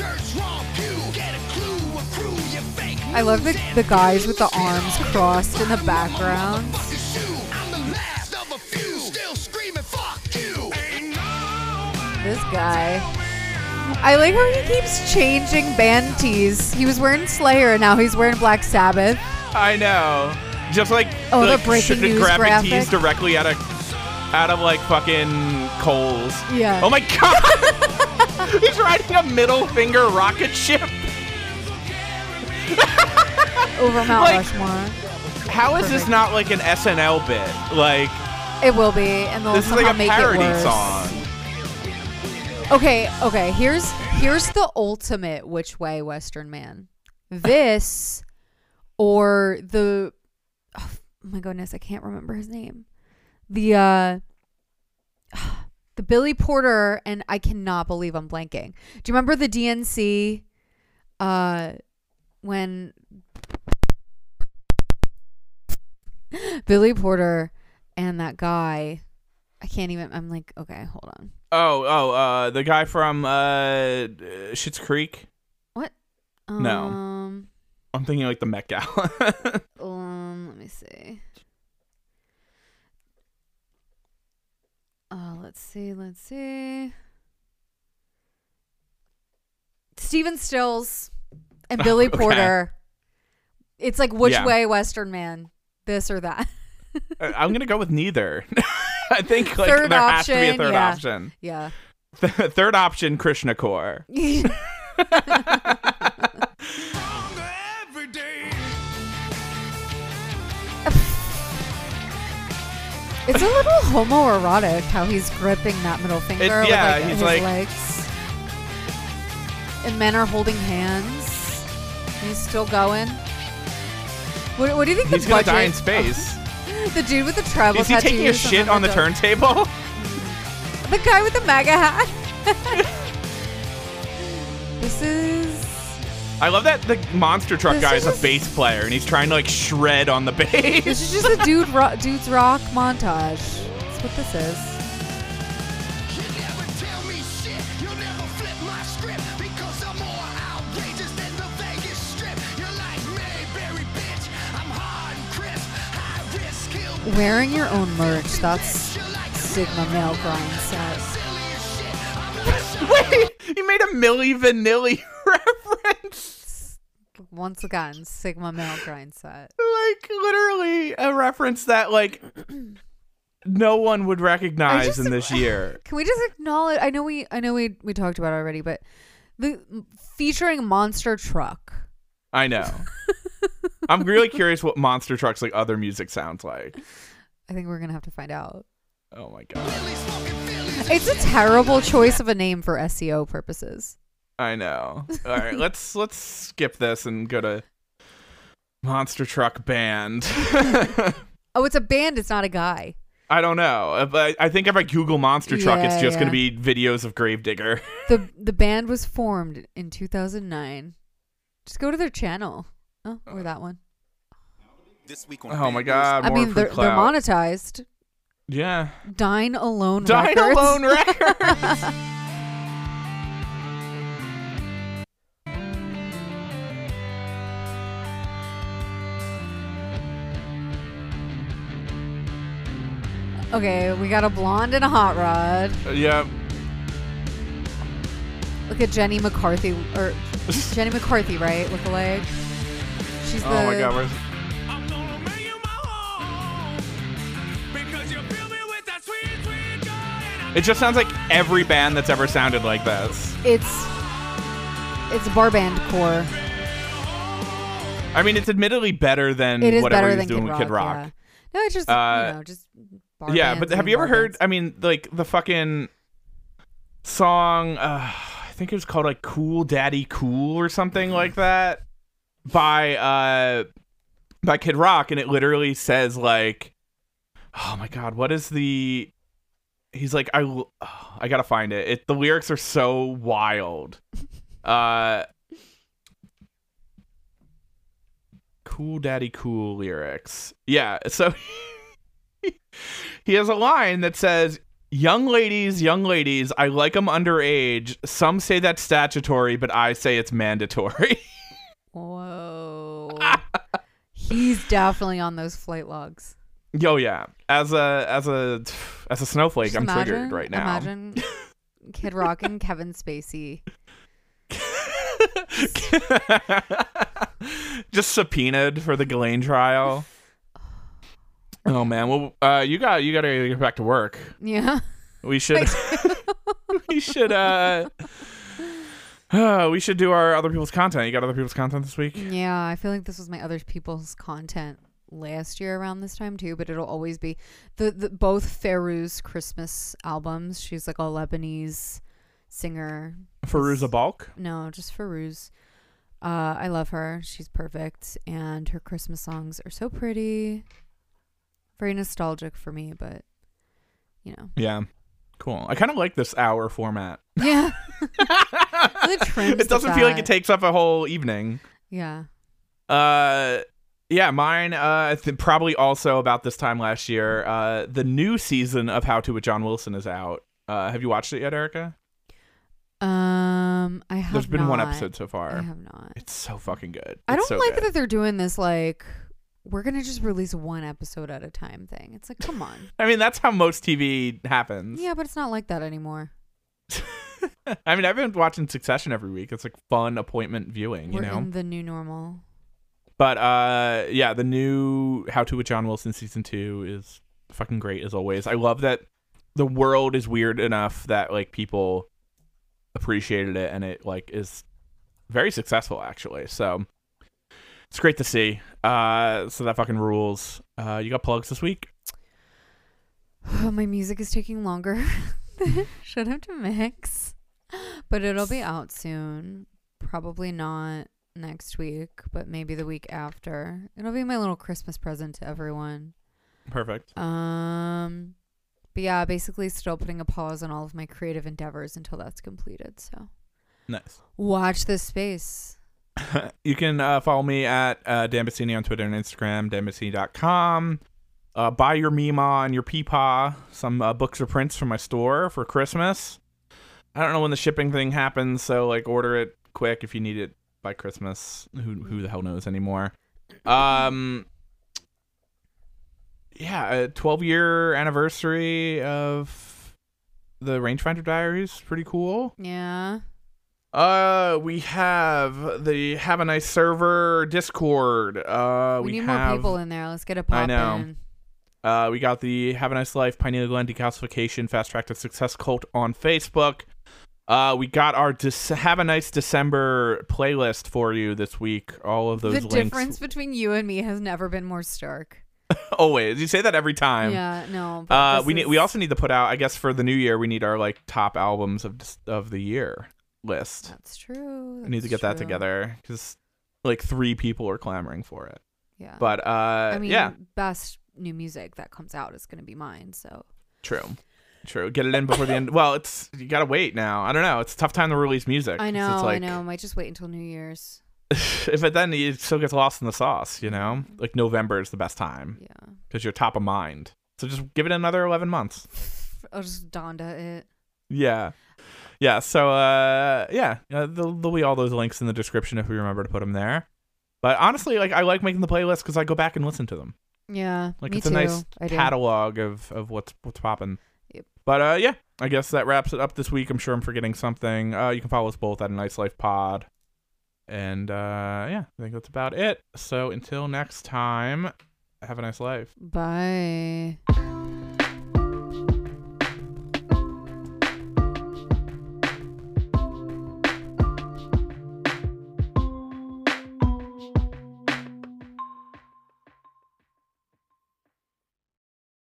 I love the guys with the arms crossed in the background. This guy. I like how he keeps changing band tees. He was wearing Slayer and now he's wearing Black Sabbath. I know. Just like the breaking news grabbing graphic. tees directly out of like fucking Kohl's. Yeah. Oh my God. He's riding a middle finger rocket ship. Over Mount Rushmore. How is this not like an SNL bit? Like, it will be, and they'll this is somehow like a make parody it worse. song. Okay. Here's the ultimate which way Western man. This or the oh my goodness, I can't remember his name. The Billy Porter, and I cannot believe I'm blanking. Do you remember the DNC when Billy Porter and that guy, I can't even, I'm like, okay, hold on. The guy from Schitt's Creek? What? No. I'm thinking like the Met Gala. Let me see. Let's see. Steven Stills and Billy Porter. It's like which way Western man, this or that. I'm gonna go with neither. I think like third there option, has to be a third yeah. option. Yeah. Third option, Krishna Kaur. It's a little homoerotic how he's gripping that middle finger with he's his legs. And men are holding hands. He's still going. What do you think he's the gonna budget? die in space. The dude with the tribal Is he taking a tattoos shit on the turntable? The guy with the MAGA hat. This is... I love that the monster truck This guy is is a just- bass player and he's trying to like shred on the bass. This is just a dude's rock montage. That's what this is. Wearing your own merch, that's Sigma Male Grind Set. Wait, you made a Milli Vanilli reference. Once again, Sigma Male Grind Set. Like literally a reference that like no one would recognize in this year. Can we just acknowledge? I know we talked about it already, but featuring Monster Truck. I know. I'm really curious what Monster Truck's like other music sounds like. I think we're gonna have to find out. Oh my god. It's a terrible choice of a name for SEO purposes. I know. All right, let's skip this and go to Monster Truck Band. Oh, it's a band. It's not a guy. I don't know. But I think if I Google Monster Truck, it's just going to Yeah. be videos of Gravedigger. The band was formed in 2009. Just go to their channel. Oh, or that one. This week on Oh my god. I more mean, for they're clout. monetized. Yeah. Dine Alone Dine Records. Alone Records. Okay, we got a blonde and a hot rod. Yep. Look at Jenny McCarthy, or Jenny McCarthy, right? Look alike. She's the. Oh my god. Where's... It just sounds like every band that's ever sounded like this. It's bar band core. I mean, it's admittedly better than It is whatever better he's than doing with Kid Rock. Yeah. No, it's just just. Bar Yeah, bands but have being you ever bar heard? bands. I mean, like the fucking song. I think it was called like "Cool Daddy Cool" or something like that by Kid Rock, and it literally says like, oh my god, what is the? He's like, I gotta find it. The lyrics are so wild. Cool Daddy Cool lyrics. Yeah, so he has a line that says, young ladies, I like them underage. Some say that's statutory, but I say it's mandatory." Whoa. He's definitely on those flight logs. Yo, yeah. As a snowflake, Just I'm imagine, triggered right now. Imagine Kid Rock and Kevin Spacey. Just subpoenaed for the Ghislaine trial. Oh man, well, you gotta get back to work. Yeah. We should. we should do our other people's content. You got other people's content this week? Yeah, I feel like this was my other people's content last year around this time too, but it'll always be the both Fairuz's Christmas albums. She's like a Lebanese singer. Fairuza Balk? No, just Fairuz. I love her. She's perfect, and her Christmas songs are so pretty. Very nostalgic for me, but you know. Yeah. Cool. I kind of like this hour format. Yeah. Really trims It doesn't the feel like fat. it takes up a whole evening. Yeah. Yeah, mine probably also about this time last year. The new season of How to with John Wilson is out. Have you watched it yet, Erica? I have. There's been one not. episode so far. I have not. It's so fucking good. I It's don't so like good. that they're doing this like we're gonna just release one episode at a time thing. It's like, come on. I mean, that's how most TV happens. Yeah, but it's not like that anymore. I mean, I've been watching Succession every week. It's like fun appointment viewing, We're you know? in the new normal. But yeah, the new How to with John Wilson season 2 is fucking great as always. I love that the world is weird enough that like people appreciated it and it like is very successful actually. So it's great to see. So that fucking rules. You got plugs this week? My music is taking longer than it should have to mix. But it'll be out soon. Probably not next week, but maybe the week after. It'll be my little Christmas present to everyone. Perfect. But yeah, basically still putting a pause on all of my creative endeavors until that's completed. So Nice. watch this space. You can follow me at Dan Bassini on Twitter and Instagram, danbassini.com. Buy your Mima and your Peepaw some books or prints from my store for Christmas. I don't know when the shipping thing happens, so like order it quick if you need it by Christmas. Who the hell knows anymore? Yeah, a 12-year anniversary of the Rangefinder Diaries. Pretty cool. Yeah. We have the Have a Nice server Discord. We need more people in there. Let's get a pop I know. in. We got the Have a Nice Life Pineal Gland Decalcification Fast Track to Success Cult on Facebook. We got our Have a Nice December playlist for you this week. All of those links. The difference between you and me has never been more stark. Always. You say that every time. Yeah, no. But we also need to put out, I guess for the new year, we need our like top albums of the year list. That's true. We need to get that together because like 3 people are clamoring for it. Yeah. But I mean, yeah. best new music that comes out is going to be mine. So True. Get it in before the end. Well, you gotta wait now. I don't know. It's a tough time to release music. I know. It's like, I know. Might just wait until New Year's. But then it still gets lost in the sauce, you know? Like November is the best time. Yeah. Because you're top of mind. So just give it another 11 months. I'll just Donda it. Yeah. Yeah. So, there'll be all those links in the description if we remember to put them there. But honestly, like I like making the playlist because I go back and listen to them. Yeah. Like me it's too. a nice catalog of what's popping. Yep. But yeah, I guess that wraps it up this week. I'm sure I'm forgetting something. You can follow us both at A Nice Life Pod. And yeah, I think that's about it. So until next time, have a nice life. Bye.